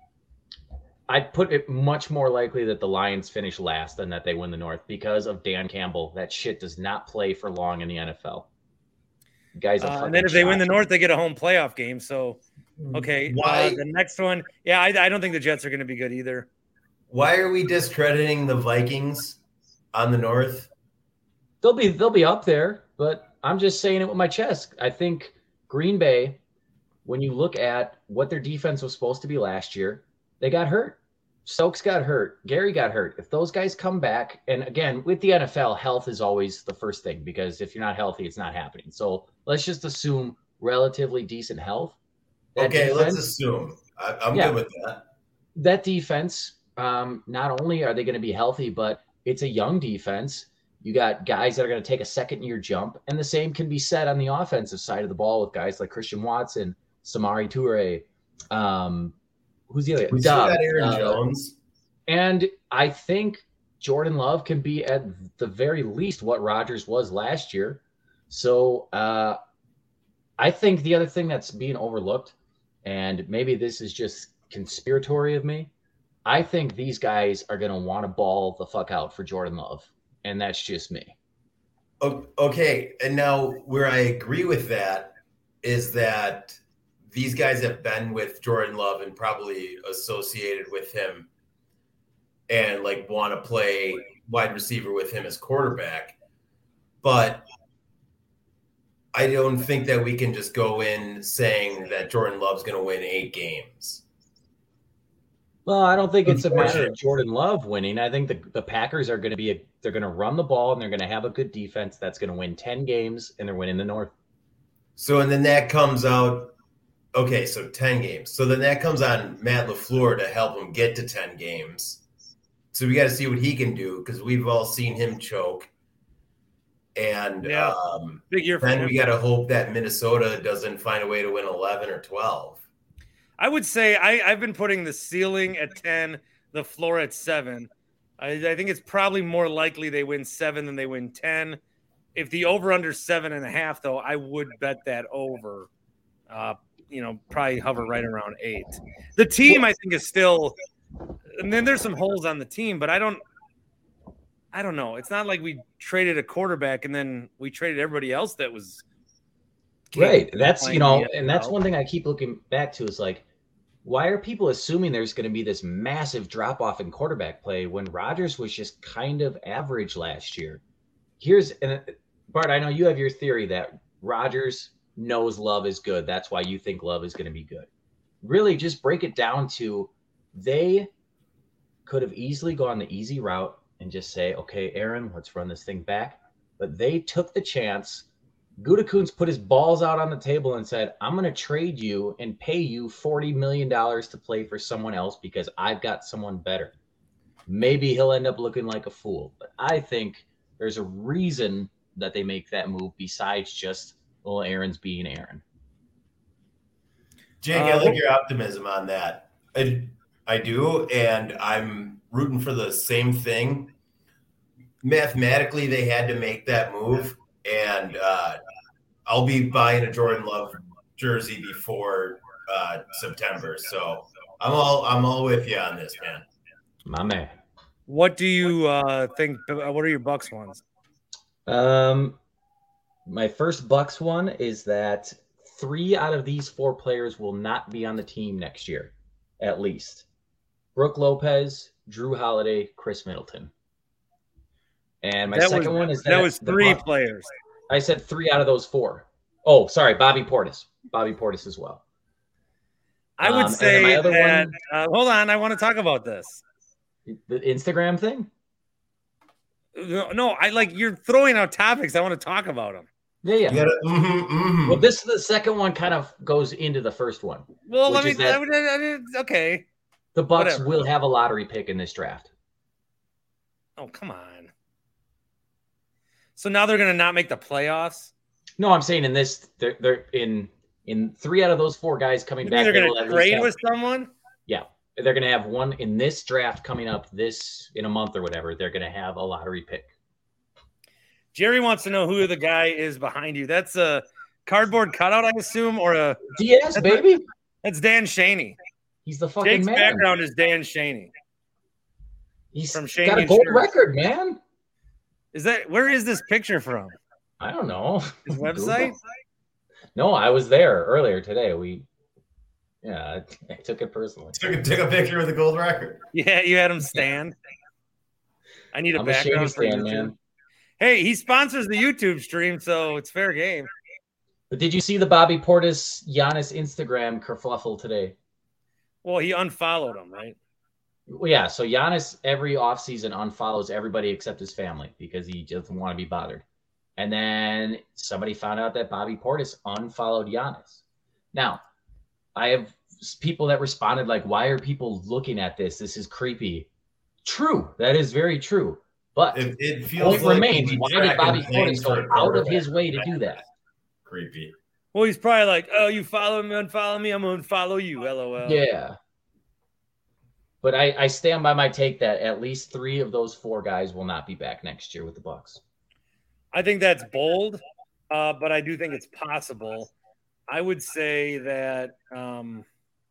I'd put it much more likely that the Lions finish last than that they win the North because of Dan Campbell. That shit does not play for long in the N F L. Guys, uh, and then if they win the North, they get a home playoff game. So, okay, Why? Uh, the next one, yeah, I, I don't think the Jets are going to be good either. Why are we discrediting the Vikings on the North? They'll be they'll be up there, but I'm just saying it with my chest. I think Green Bay, when you look at what their defense was supposed to be last year, they got hurt. Stokes got hurt. Gary got hurt. If those guys come back, and again, with the N F L, health is always the first thing because if you're not healthy, it's not happening. So let's just assume relatively decent health. That okay, defense, let's assume. I, I'm yeah, good with that. That defense, um, not only are they going to be healthy, but it's a young defense. You got guys that are going to take a second-year jump, and the same can be said on the offensive side of the ball with guys like Christian Watson, Samori Toure, um, who's the other? We still got Dub, Aaron uh, Jones. And I think Jordan Love can be at the very least what Rodgers was last year. So uh, I think the other thing that's being overlooked, and maybe this is just conspiratory of me, I think these guys are going to want to ball the fuck out for Jordan Love. And that's just me. Okay. And now where I agree with that is that these guys have been with Jordan Love and probably associated with him and like want to play wide receiver with him as quarterback. But I don't think that we can just go in saying that Jordan Love's going to win eight games. Well, I don't think it's a matter of Jordan Love winning. I think the, the Packers are going to be a, they're going to run the ball and they're going to have a good defense that's going to win ten games and they're winning the North. So and then that comes out. Okay, so ten games. So then that comes on Matt LaFleur to help him get to ten games. So we got to see what he can do because we've all seen him choke. And Yeah. um, Big year for then him. we got to hope that Minnesota doesn't find a way to win eleven or twelve. I would say I, I've been putting the ceiling at ten, the floor at seven. I, I think it's probably more likely they win seven than they win ten. If the over under seven and a half, though, I would bet that over. Uh, you know, probably hover right around eight. The team, I think, is still. And then there's some holes on the team, but I don't. I don't know. It's not like we traded a quarterback and then we traded everybody else that was. Right. That's, you know, the and that's N F L. one thing I keep looking back to is like, why are people assuming there's going to be this massive drop off in quarterback play when Rodgers was just kind of average last year? Here's, and Bart, I know you have your theory that Rodgers knows Love is good. That's why you think Love is going to be good. Really, just break it down to they could have easily gone the easy route and just say, okay, Aaron, let's run this thing back. But they took the chance. Gutekunst put his balls out on the table and said, I'm going to trade you and pay you forty million dollars to play for someone else because I've got someone better. Maybe he'll end up looking like a fool. But I think there's a reason that they make that move besides just, well, Aaron's being Aaron. Jake, I like your optimism on that. I, I do, and I'm rooting for the same thing. Mathematically, they had to make that move, and uh, I'll be buying a Jordan Love jersey before uh, September. So I'm all I'm all with you on this, man. My man. What do you uh, think? What are your Bucks ones? Um, my first Bucks one is that three out of these four players will not be on the team next year, at least. Brooke Lopez, Drew Holiday, Chris Middleton. And my That second was- one is that, that was the three Bucks- players. I said three out of those four. Oh, sorry, Bobby Portis. Bobby Portis as well. I would Um, and then my say other that. one- Uh, hold on, I want to talk about this. The Instagram thing? No, no, I like you're throwing out topics. I want to talk about them. Yeah, yeah. You gotta, mhm, mhm. Well, this the second one kind of goes into the first one. Well, which let me. is that I would- I would- okay. the Bucks whatever. will have a lottery pick in this draft. Oh, come on. So now they're going to not make the playoffs. No, I'm saying in this, they're, they're in in three out of those four guys coming You back. mean they're they going will at to least trade have- with someone? Yeah, they're going to have one in this draft coming up this in a month or whatever. They're going to have a lottery pick. Jerry wants to know who the guy is behind you. That's a cardboard cutout, I assume, or a Diaz, that's baby. A, that's Dan Shaney. He's the fucking Jake's man. background is Dan Shaney. He's from got Shaney a gold Insurance. record, man. Is that where is this picture from? I don't know. His website? Google. No, I was there earlier today. We, yeah, I, I took it personally. Took a, took a picture with a gold record. Yeah, you had him stand. I need a I'm a Shaney background for fan, YouTube. man. Hey, he sponsors the YouTube stream, so it's fair game. But did you see the Bobby Portis Giannis Instagram kerfluffle today? Well, he unfollowed him, right? Well, yeah. So Giannis every offseason unfollows everybody except his family because he doesn't want to be bothered. And then somebody found out that Bobby Portis unfollowed Giannis. Now, I have people that responded like, why are people looking at this? This is creepy. True. That is very true. But It, it the feels point like remains, he's why did tracking Bobby things Portis go for a out of quarterback. his way to do that? Creepy. Well, he's probably like, oh, you follow me, unfollow me, I'm going to unfollow you, LOL. Yeah. But I, I stand by my take that at least three of those four guys will not be back next year with the Bucks. I think that's bold, uh, but I do think it's possible. I would say that um,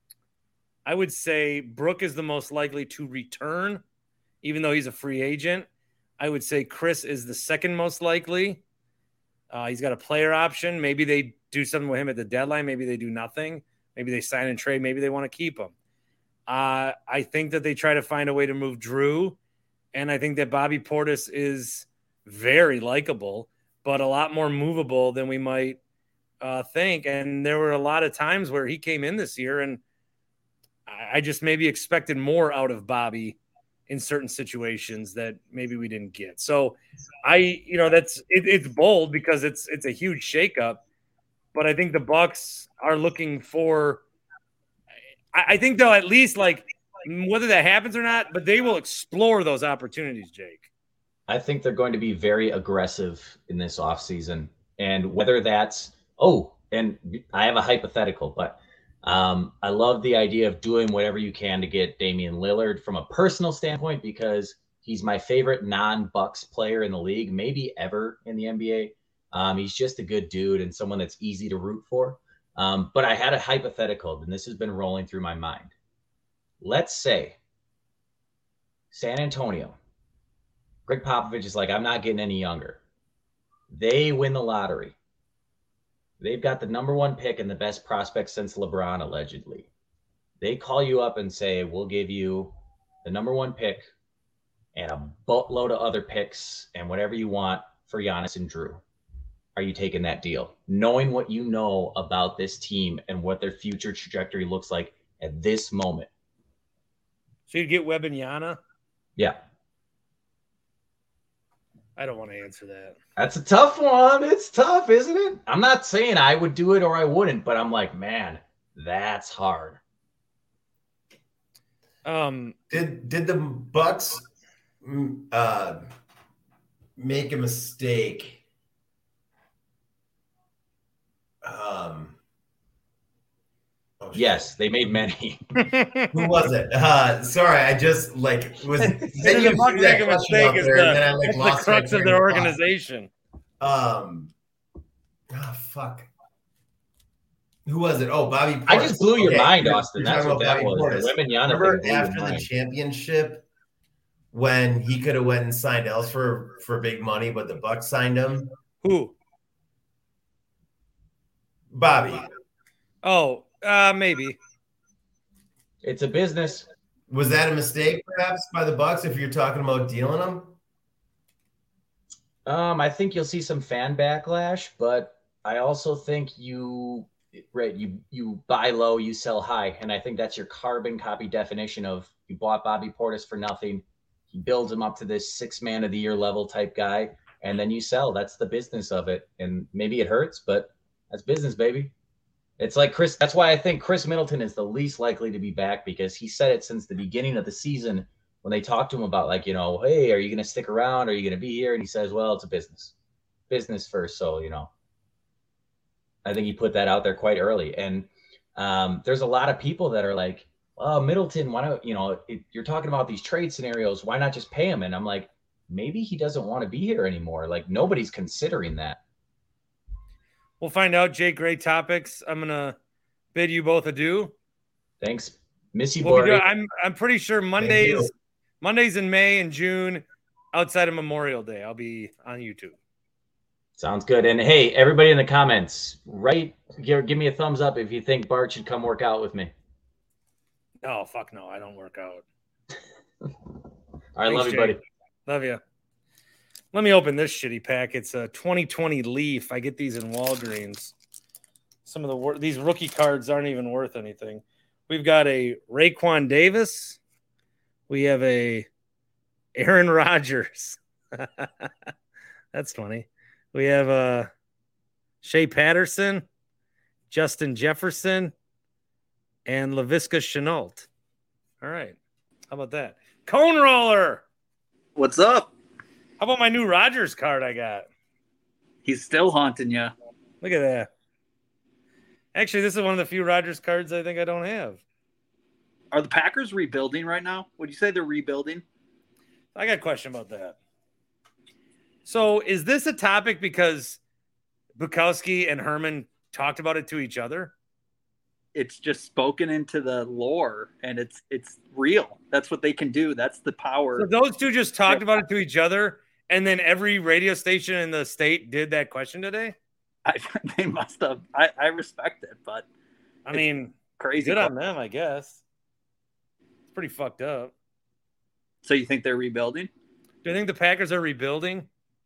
I would say Brooke is the most likely to return, even though he's a free agent. I would say Chris is the second most likely. Uh, he's got a player option. Maybe they do something with him at the deadline. Maybe they do nothing. Maybe they sign and trade. Maybe they want to keep him. Uh, I think that they try to find a way to move Drew. And I think that Bobby Portis is very likable, but a lot more movable than we might uh, think. And there were a lot of times where he came in this year and I, I just maybe expected more out of Bobby in certain situations that maybe we didn't get. So I, you know, that's it, it's bold because it's it's a huge shakeup. But I think the Bucks are looking for. I, I think they'll at least like whether that happens or not, but they will explore those opportunities, Jake. I think they're going to be very aggressive in this offseason. And whether that's, oh, and I have a hypothetical, but um, I love the idea of doing whatever you can to get Damian Lillard from a personal standpoint because he's my favorite non-Bucks player in the league, maybe ever in the N B A. Um, he's just a good dude and someone that's easy to root for. Um, but I had a hypothetical, and this has been rolling through my mind. Let's say San Antonio, Greg Popovich is like, I'm not getting any younger. They win the lottery. They've got the number one pick and the best prospect since LeBron, allegedly. They call you up and say, we'll give you the number one pick and a boatload of other picks and whatever you want for Giannis and Drew. Are you taking that deal? Knowing what you know about this team and what their future trajectory looks like at this moment. So you'd get Wembanyama? Yeah. I don't want to answer that. That's a tough one. It's tough, isn't it? I'm not saying I would do it or I wouldn't, but I'm like, man, that's hard. Um, did did the Bucks uh, make a mistake? Um. Oh, yes, they made many. Who was it? Uh, sorry, I just like was. Then the Bucks make a mistake is the, then I, like, the crux of their organization. Um, oh, fuck. Who was it? Oh, Bobby Portis. I just blew your okay. mind, You're, Austin. you're That's what that Bobby was. The Wembanyama Remember thing after the championship when he could have went and signed else for for big money, but the Bucks signed him? Who? Bobby. Oh. Uh, maybe. It's a business. Was that a mistake, perhaps, by the Bucks? If you're talking about dealing them, um, I think you'll see some fan backlash, but I also think you, right? You you buy low, you sell high, and I think that's your carbon copy definition of you bought Bobby Portis for nothing. He builds him up to this six man of the year level type guy, and then you sell. That's the business of it, and maybe it hurts, but that's business, baby. It's like Chris. That's why I think Chris Middleton is the least likely to be back because he said it since the beginning of the season when they talked to him about like, you know, hey, are you going to stick around? Are you going to be here? And he says, well, it's a business, business first. So, you know, I think he put that out there quite early. And um, there's a lot of people that are like, oh, Middleton, why don't, you know, it, you're talking about these trade scenarios. Why not just pay him? And I'm like, maybe he doesn't want to be here anymore. Like nobody's considering that. We'll find out, Jake. Great topics. I'm gonna bid you both adieu. Thanks, miss you, we'll boy. I'm I'm pretty sure Mondays, Mondays in May and June, outside of Memorial Day, I'll be on YouTube. Sounds good. And hey, everybody in the comments, right? Give, give me a thumbs up if you think Bart should come work out with me. No, fuck no, I don't work out. All right, Thanks, love you, Jake. buddy. Love you. Let me open this shitty pack. It's a twenty twenty Leaf. I get these in Walgreens. Some of the these rookie cards aren't even worth anything. We've got a Raekwon Davis. We have a Aaron Rodgers. That's funny. We have a Shea Patterson, Justin Jefferson, and Laviska Shenault. All right. How about that? Cone Roller. What's up? How about my new Rodgers card I got? He's still haunting you. Look at that. Actually, this is one of the few Rodgers cards I think I don't have. Are the Packers rebuilding right now? Would you say they're rebuilding? I got a question about that. So is this a topic because Bukowski and Herman talked about it to each other? It's just spoken into the lore, and it's it's real. That's what they can do. That's the power. So those two just talked about it to each other, and then every radio station in the state did that question today? I, they must have. I, I respect it, but I mean, crazy. Good on them, I guess. It's pretty fucked up. So you think they're rebuilding? Do you think the Packers are rebuilding?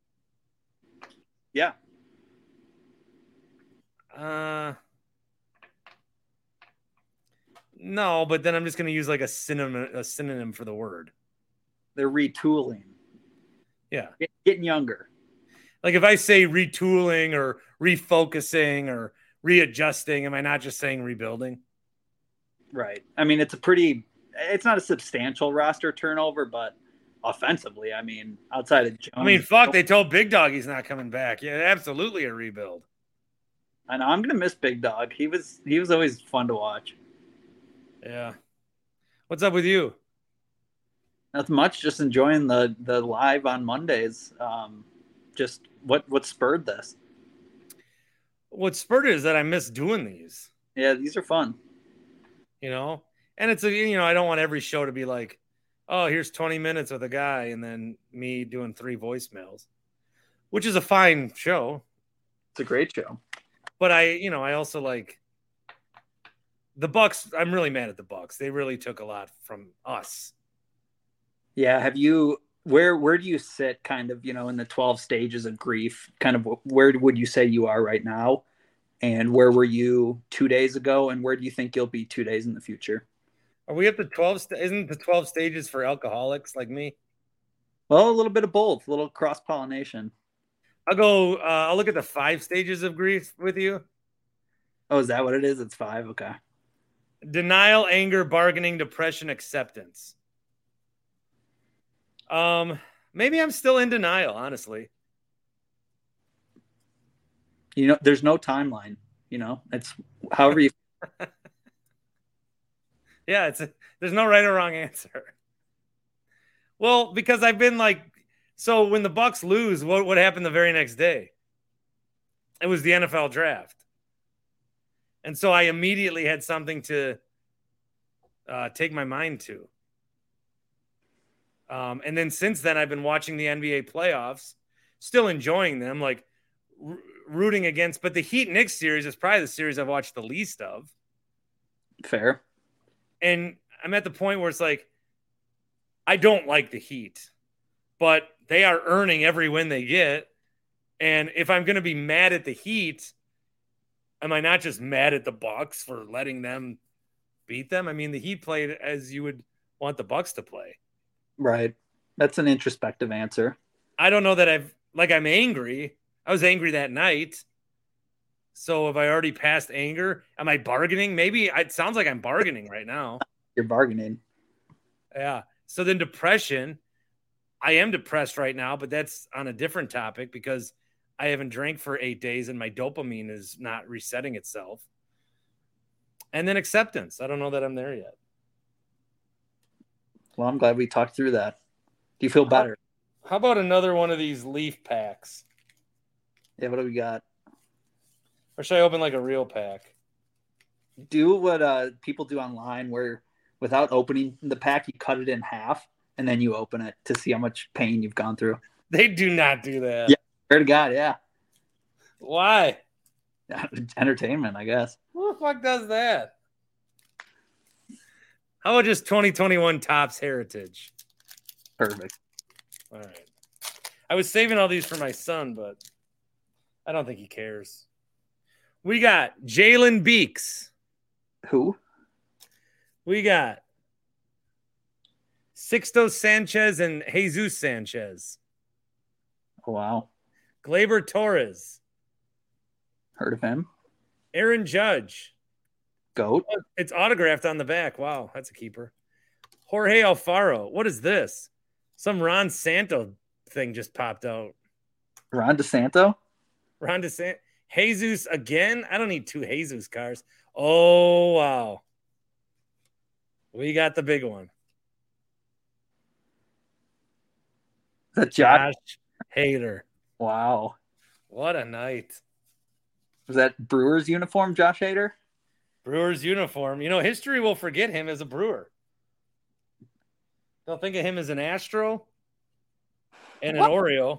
Yeah. Uh, No, but then I'm just going to use like a synonym, a synonym for the word. They're retooling. Yeah. Get, getting younger. Like if I say retooling or refocusing or readjusting, am I not just saying rebuilding? Right. I mean, it's a pretty, it's not a substantial roster turnover, but offensively, I mean, outside of Jones. I mean, fuck, they told Big Dog he's not coming back. Yeah, absolutely a rebuild. I know I'm going to miss Big Dog. He was, he was always fun to watch. Yeah. What's up with you? Not much. Just enjoying the, the live on Mondays. Um, just what, what spurred this? What spurred it is that I miss doing these. Yeah, these are fun. You know, and it's a, you know, I don't want every show to be like, oh, here's twenty minutes with a guy and then me doing three voicemails, which is a fine show. It's a great show. But I, you know, I also like the Bucks. I'm really mad at the Bucks. They really took a lot from us. Yeah. Have you, where, where do you sit kind of, you know, in the twelve stages of grief, kind of where would you say you are right now? And where were you two days ago? And where do you think you'll be two days in the future? Are we up to twelve? St- isn't the twelve stages for alcoholics like me? Well, a little bit of both, a little cross pollination. I'll go, uh, I'll look at the five stages of grief with you. Oh, is that what it is? It's five. Okay. Denial, anger, bargaining, depression, acceptance. Um, maybe I'm still in denial, honestly. You know, there's no timeline, you know, it's however you. Yeah, it's a, there's no right or wrong answer. Well, because I've been like, so when the Bucks lose, what what happened the very next day? It was the N F L draft. And so I immediately had something to uh, take my mind to. Um, and then since then, I've been watching the N B A playoffs, still enjoying them, like r- rooting against. But the Heat Knicks series is probably the series I've watched the least of. Fair. And I'm at the point where it's like, I don't like the Heat, but they are earning every win they get. And if I'm going to be mad at the Heat, am I not just mad at the Bucks for letting them beat them? I mean, the Heat played as you would want the Bucks to play. Right. That's an introspective answer. I don't know that I've, like, I'm angry. I was angry that night. So have I already passed anger? Am I bargaining? Maybe it sounds like I'm bargaining right now. You're bargaining. Yeah. So then depression, I am depressed right now, but that's on a different topic because I haven't drank for eight days and my dopamine is not resetting itself. And then acceptance. I don't know that I'm there yet. Well, I'm glad we talked through that. Do you feel better? How about another one of these leaf packs? Yeah, what do we got? Or should I open like a real pack? Do what uh, people do online where without opening the pack, you cut it in half and then you open it to see how much pain you've gone through. They do not do that. Yeah, swear to God, yeah. Why? Entertainment, I guess. Who the fuck does that? How about just twenty twenty-one Topps Heritage? Perfect. All right. I was saving all these for my son, but I don't think he cares. We got Jalen Beeks. Who? We got Sixto Sanchez and Jesus Sanchez. Oh, wow. Gleyber Torres. Heard of him. Aaron Judge. Goat. Oh, it's autographed on the back. Wow, that's a keeper. Jorge Alfaro. What is this? Some Ron Santo thing just popped out. Ron DeSanto? Ron DeSanto. Jesus again? I don't need two Jesus cars. Oh, wow. We got the big one. That Josh Hader. Wow. What a night. Was that Brewers uniform, Josh Hader? Brewers uniform. You know, history will forget him as a Brewer. They'll think of him as an Astro and an What? Oreo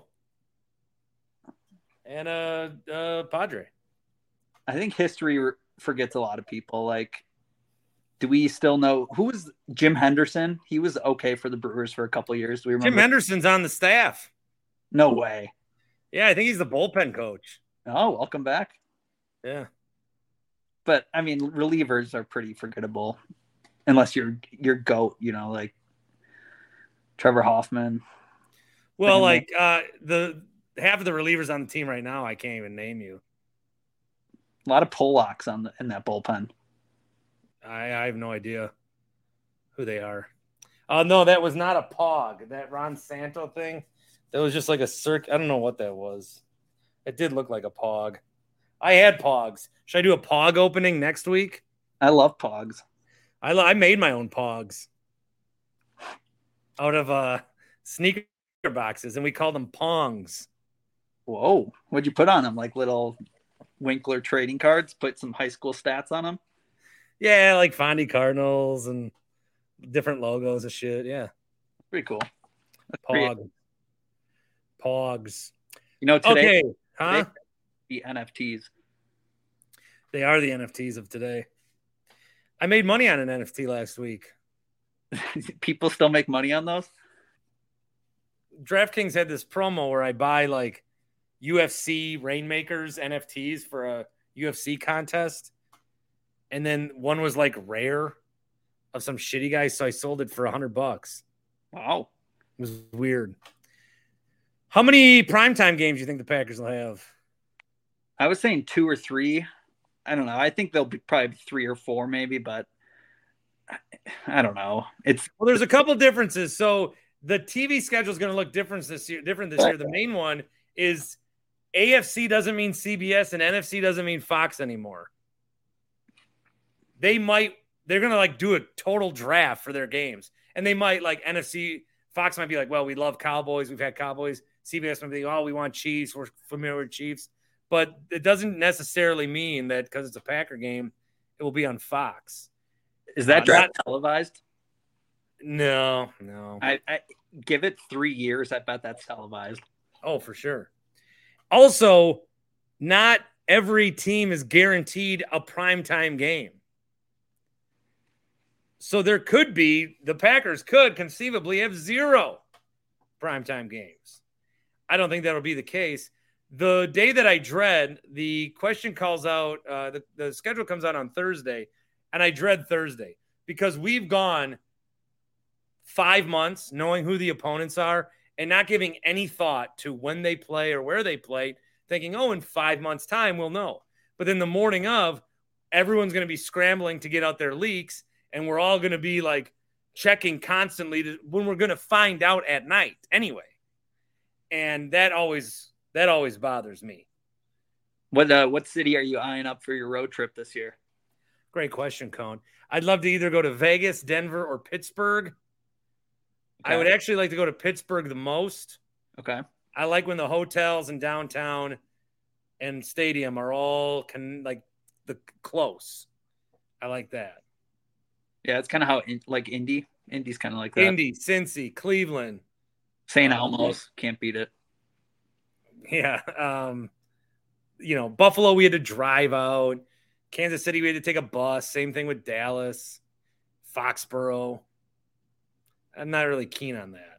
and a, a Padre. I think history re- forgets a lot of people. Like, do we still know who was Jim Henderson? He was okay for the Brewers for a couple of years. Do we remember? Jim Henderson's on the staff. No way. Yeah, I think he's the bullpen coach. Oh, welcome back. Yeah. But I mean, relievers are pretty forgettable. unless you're you're GOAT, you know, like Trevor Hoffman. Well, like uh, the half of the relievers on the team right now, I can't even name you. A lot of Polacks on the, in that bullpen. I, I have no idea who they are. Oh, no, that was not a pog. That Ron Santo thing, that was just like a circ. I don't know what that was. It did look like a pog. I had pogs. Should I do a pog opening next week? I love pogs. I, I made my own pogs out of uh, sneaker boxes, and we called them pongs. Whoa. What'd you put on them? Like little Winkler trading cards? Put some high school stats on them? Yeah, like Fondy Cardinals and different logos and shit. Yeah. Pretty cool. Pog. Pogs. You know, today, okay. Huh? today the N F Ts. They are the N F Ts of today. I made money on an N F T last week. People still make money on those? DraftKings had this promo where I buy like U F C Rainmakers N F Ts for a U F C contest. And then one was like rare of some shitty guy. So I sold it for a hundred bucks. Wow. It was weird. How many primetime games do you think the Packers will have? I was saying two or three. I don't know. I think they'll be probably three or four maybe, but I, I don't know. It's well, there's a couple differences. So the T V schedule is going to look different this year. Different this year. The main one is A F C doesn't mean C B S and N F C doesn't mean Fox anymore. They might, they're going to like do a total draft for their games. And they might like N F C, Fox might be like, well, we love Cowboys. We've had Cowboys. C B S might be, oh, we want Chiefs. We're familiar with Chiefs. But it doesn't necessarily mean that because it's a Packer game, it will be on Fox. Is that uh, draft not, televised? No, no. I, I give it three years. I bet that's televised. Oh, for sure. Also, not every team is guaranteed a primetime game. So there could be, the Packers could conceivably have zero primetime games. I don't think that'll be the case. The day that I dread, the question calls out, uh, the, the schedule comes out on Thursday, and I dread Thursday because we've gone five months knowing who the opponents are and not giving any thought to when they play or where they play, thinking, oh, in five months' time, we'll know. But then the morning of, everyone's going to be scrambling to get out their leaks, and we're all going to be like checking constantly to, when we're going to find out at night anyway. And that always that always bothers me. What uh, what city are you eyeing up for your road trip this year? Great question, Cone. I'd love to either go to Vegas, Denver, or Pittsburgh. Okay. I would actually like to go to Pittsburgh the most. Okay. I like when the hotels and downtown and stadium are all con- like the close. I like that. Yeah, it's kind of how in, like Indy. Indy's kind of like that. Indy, Cincy, Cleveland, Saint Almo's, can't beat it. Yeah, um, you know, Buffalo we had to drive out. Kansas City we had to take a bus. Same thing with Dallas, Foxborough. I'm not really keen on that.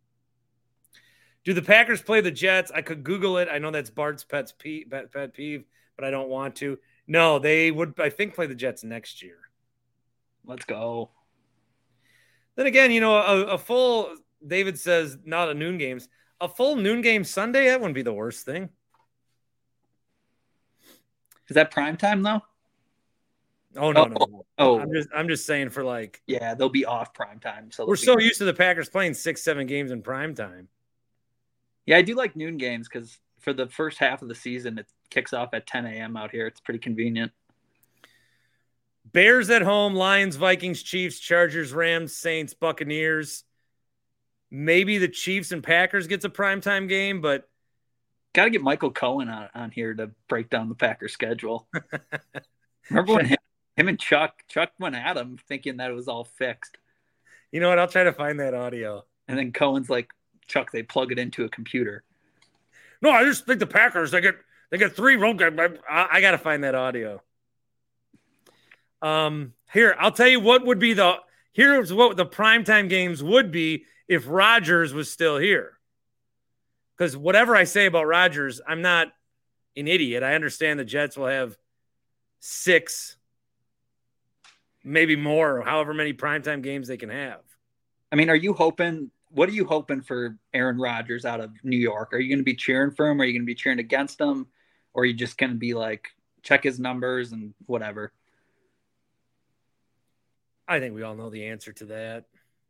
Do the Packers play the Jets? I could Google it. I know that's Bart's pet's pe- pet, pet peeve, but I don't want to. No, they would, I think, play the Jets next year. Let's go. Then again, you know, a, a full, David says, not a noon games. A full noon game Sunday, that wouldn't be the worst thing. Is that prime time, though? Oh, no, oh, no, no. Oh, I'm just, I'm just saying for like. Yeah, they'll be off prime time. So we're so used to the Packers playing six, seven games in prime time. Yeah, I do like noon games because for the first half of the season, it kicks off at ten a.m. out here. It's pretty convenient. Bears at home, Lions, Vikings, Chiefs, Chargers, Rams, Saints, Buccaneers. Maybe the Chiefs and Packers gets a primetime game, but got to get Michael Cohen on, on here to break down the Packers schedule. Remember when him, him and Chuck Chuck went at him thinking that it was all fixed. You know what? I'll try to find that audio. And then Cohen's like, Chuck, they plug it into a computer. No, I just think the Packers, they get they get three road games. I, I got to find that audio. Um, here, I'll tell you what would be the here's what the primetime games would be if Rodgers was still here. Because whatever I say about Rodgers, I'm not an idiot. I understand the Jets will have six maybe more, however many primetime games they can have. I mean, are you hoping? What are you hoping for Aaron Rodgers out of New York? Are you going to be cheering for him? Are you going to be cheering against him? Or are you just going to be like, check his numbers and whatever? I think we all know the answer to that.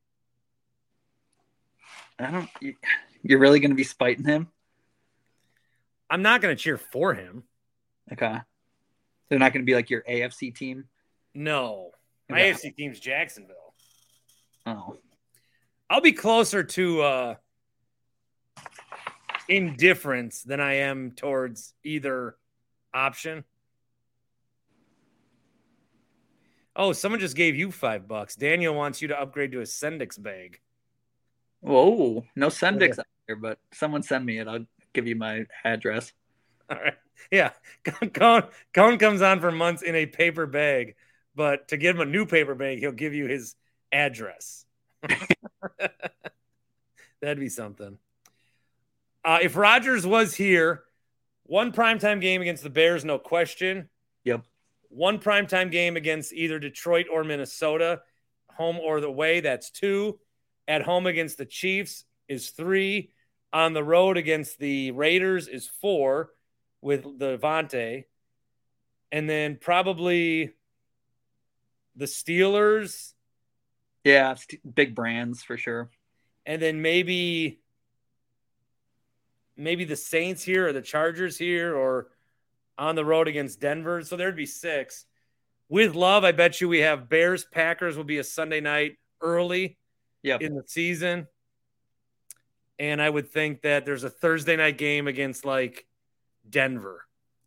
I don't. You're really going to be spiting him? I'm not going to cheer for him. Okay. They're not going to be like your A F C team? No. My Okay. A F C team's Jacksonville. Oh. I'll be closer to uh, indifference than I am towards either option. Oh, someone just gave you five bucks. Daniel wants you to upgrade to a Sendix bag. Whoa. No Sendix out here, but someone send me it. I'll give you my address. All right. Yeah. Cone, Cone comes on for months in a paper bag, but to give him a new paper bag, he'll give you his address. That'd be something. Uh, if Rodgers was here, one primetime game against the Bears, no question. Yep. One primetime game against either Detroit or Minnesota, home or the way, that's two. At home against the Chiefs is three. On the road against the Raiders is four with Devontae. And then probably the Steelers. Yeah, st- big brands for sure. And then maybe maybe the Saints here or the Chargers here or on the road against Denver. So there'd be six. With love, I bet you we have Bears, Packers will be a Sunday night early yep. in the season. And I would think that there's a Thursday night game against like Denver.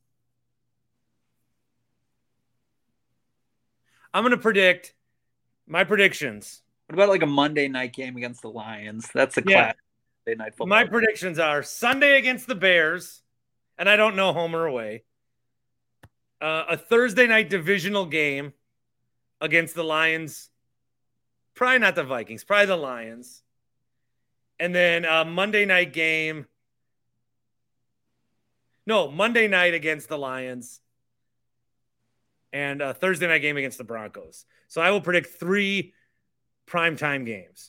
I'm going to predict my predictions. What about like a Monday night game against the Lions? That's a Yeah. classic Monday night football. My predictions are Sunday against the Bears, and I don't know home or away. Uh, a Thursday night divisional game against the Lions. Probably not the Vikings, probably the Lions. And then a Monday night game. No, Monday night against the Lions. And a Thursday night game against the Broncos. So I will predict three primetime games.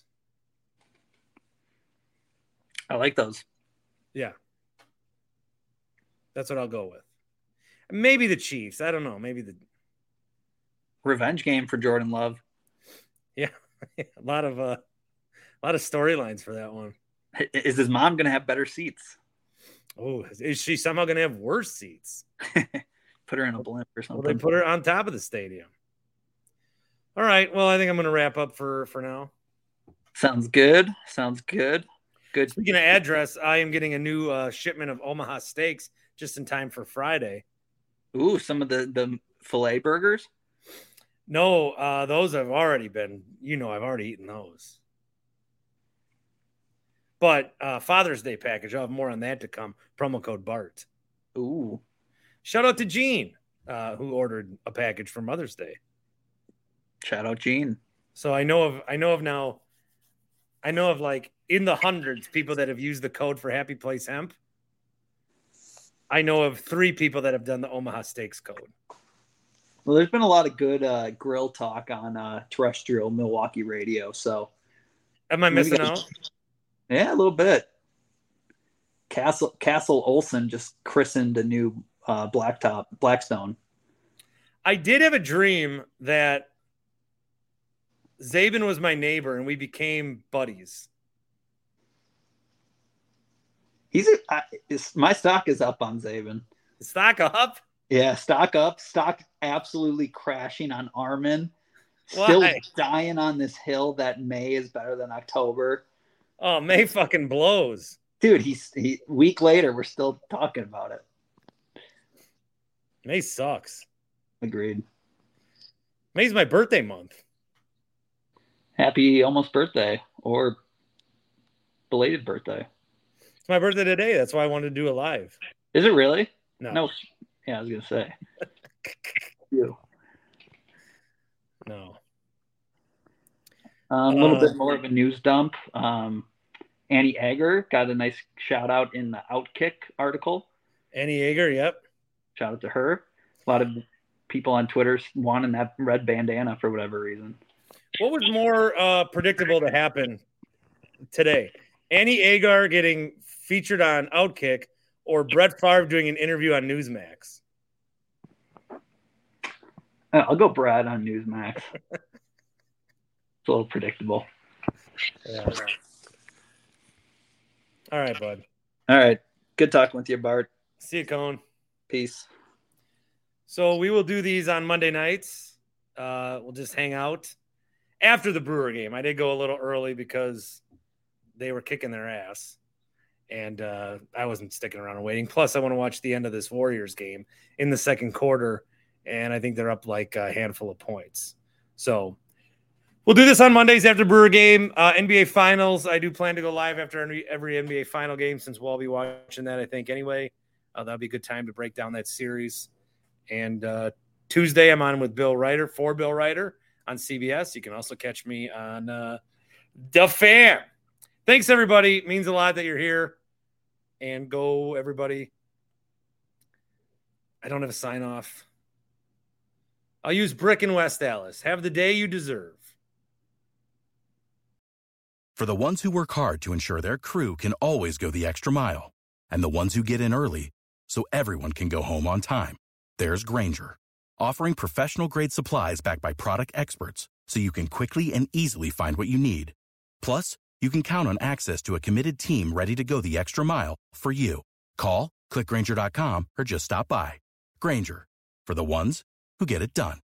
I like those. Yeah. That's what I'll go with. Maybe the Chiefs. I don't know. Maybe the revenge game for Jordan Love. Yeah. a lot of uh a lot of storylines for that one. Is his mom going to have better seats? Oh, is she somehow going to have worse seats? Put her in a blimp or Will something. they put her on top of the stadium? All right. Well, I think I'm going to wrap up for for now. Sounds good. Sounds good. Good. Speaking of address, I am getting a new uh, shipment of Omaha steaks just in time for Friday. Ooh, some of the the filet burgers. No, uh, those have already been. You know, I've already eaten those. But uh, Father's Day package, I'll have more on that to come. Promo code BART. Ooh. Shout out to Gene, uh, who ordered a package for Mother's Day. Shout out Gene. So I know of I know of now, I know of like in the hundreds people that have used the code for Happy Place Hemp. I know of three people that have done the Omaha Steaks code. Well, there's been a lot of good uh, grill talk on uh, terrestrial Milwaukee radio. So, am I missing Maybe- out? Yeah, a little bit. Castle Castle Olson just christened a new uh, blacktop Blackstone. I did have a dream that Zabin was my neighbor and we became buddies. He's a, I, it's, my stock is up on Zabin. Stock up? Yeah, stock up. Stock absolutely crashing on Armin. Still Why? dying on this hill that May is better than October. Oh, May fucking blows. Dude, he's he week later we're still talking about it. May sucks. Agreed. May's my birthday month. Happy almost birthday or belated birthday. It's my birthday today. That's why I wanted to do it live. Is it really? No. No. Yeah, I was gonna say. You. No. Um, a little Uh, bit more of a news dump. Um, Annie Agger got a nice shout out in the Outkick article. Annie Yeager, yep. Shout out to her. A lot of people on Twitter wanting that red bandana for whatever reason. What was more uh, predictable to happen today? Annie Agar getting featured on Outkick or Brett Favre doing an interview on Newsmax? I'll go Brad on Newsmax. It's a little predictable. Yeah. All right, bud. All right. Good talking with you, Bart. See you, Cone. Peace. So we will do these on Monday nights. Uh, we'll just hang out after the Brewer game. I did go a little early because they were kicking their ass, and uh, I wasn't sticking around and waiting. Plus, I want to watch the end of this Warriors game in the second quarter, and I think they're up like a handful of points. So we'll do this on Mondays after Brewer game. Uh, N B A Finals, I do plan to go live after every, every N B A Final game since we'll all be watching that, I think, anyway. Uh, that'll be a good time to break down that series. And uh, Tuesday, I'm on with Bill Ryder, for Bill Ryder on C B S. You can also catch me on uh, The Fan. Thanks, everybody. It means a lot that you're here. And go, everybody. I don't have a sign-off. I'll use Brick in West Allis. Have the day you deserve. For the ones who work hard to ensure their crew can always go the extra mile, and the ones who get in early so everyone can go home on time, there's Grainger, offering professional-grade supplies backed by product experts so you can quickly and easily find what you need. Plus, you can count on access to a committed team ready to go the extra mile for you. Call, click Grainger dot com, or just stop by. Grainger, for the ones who get it done.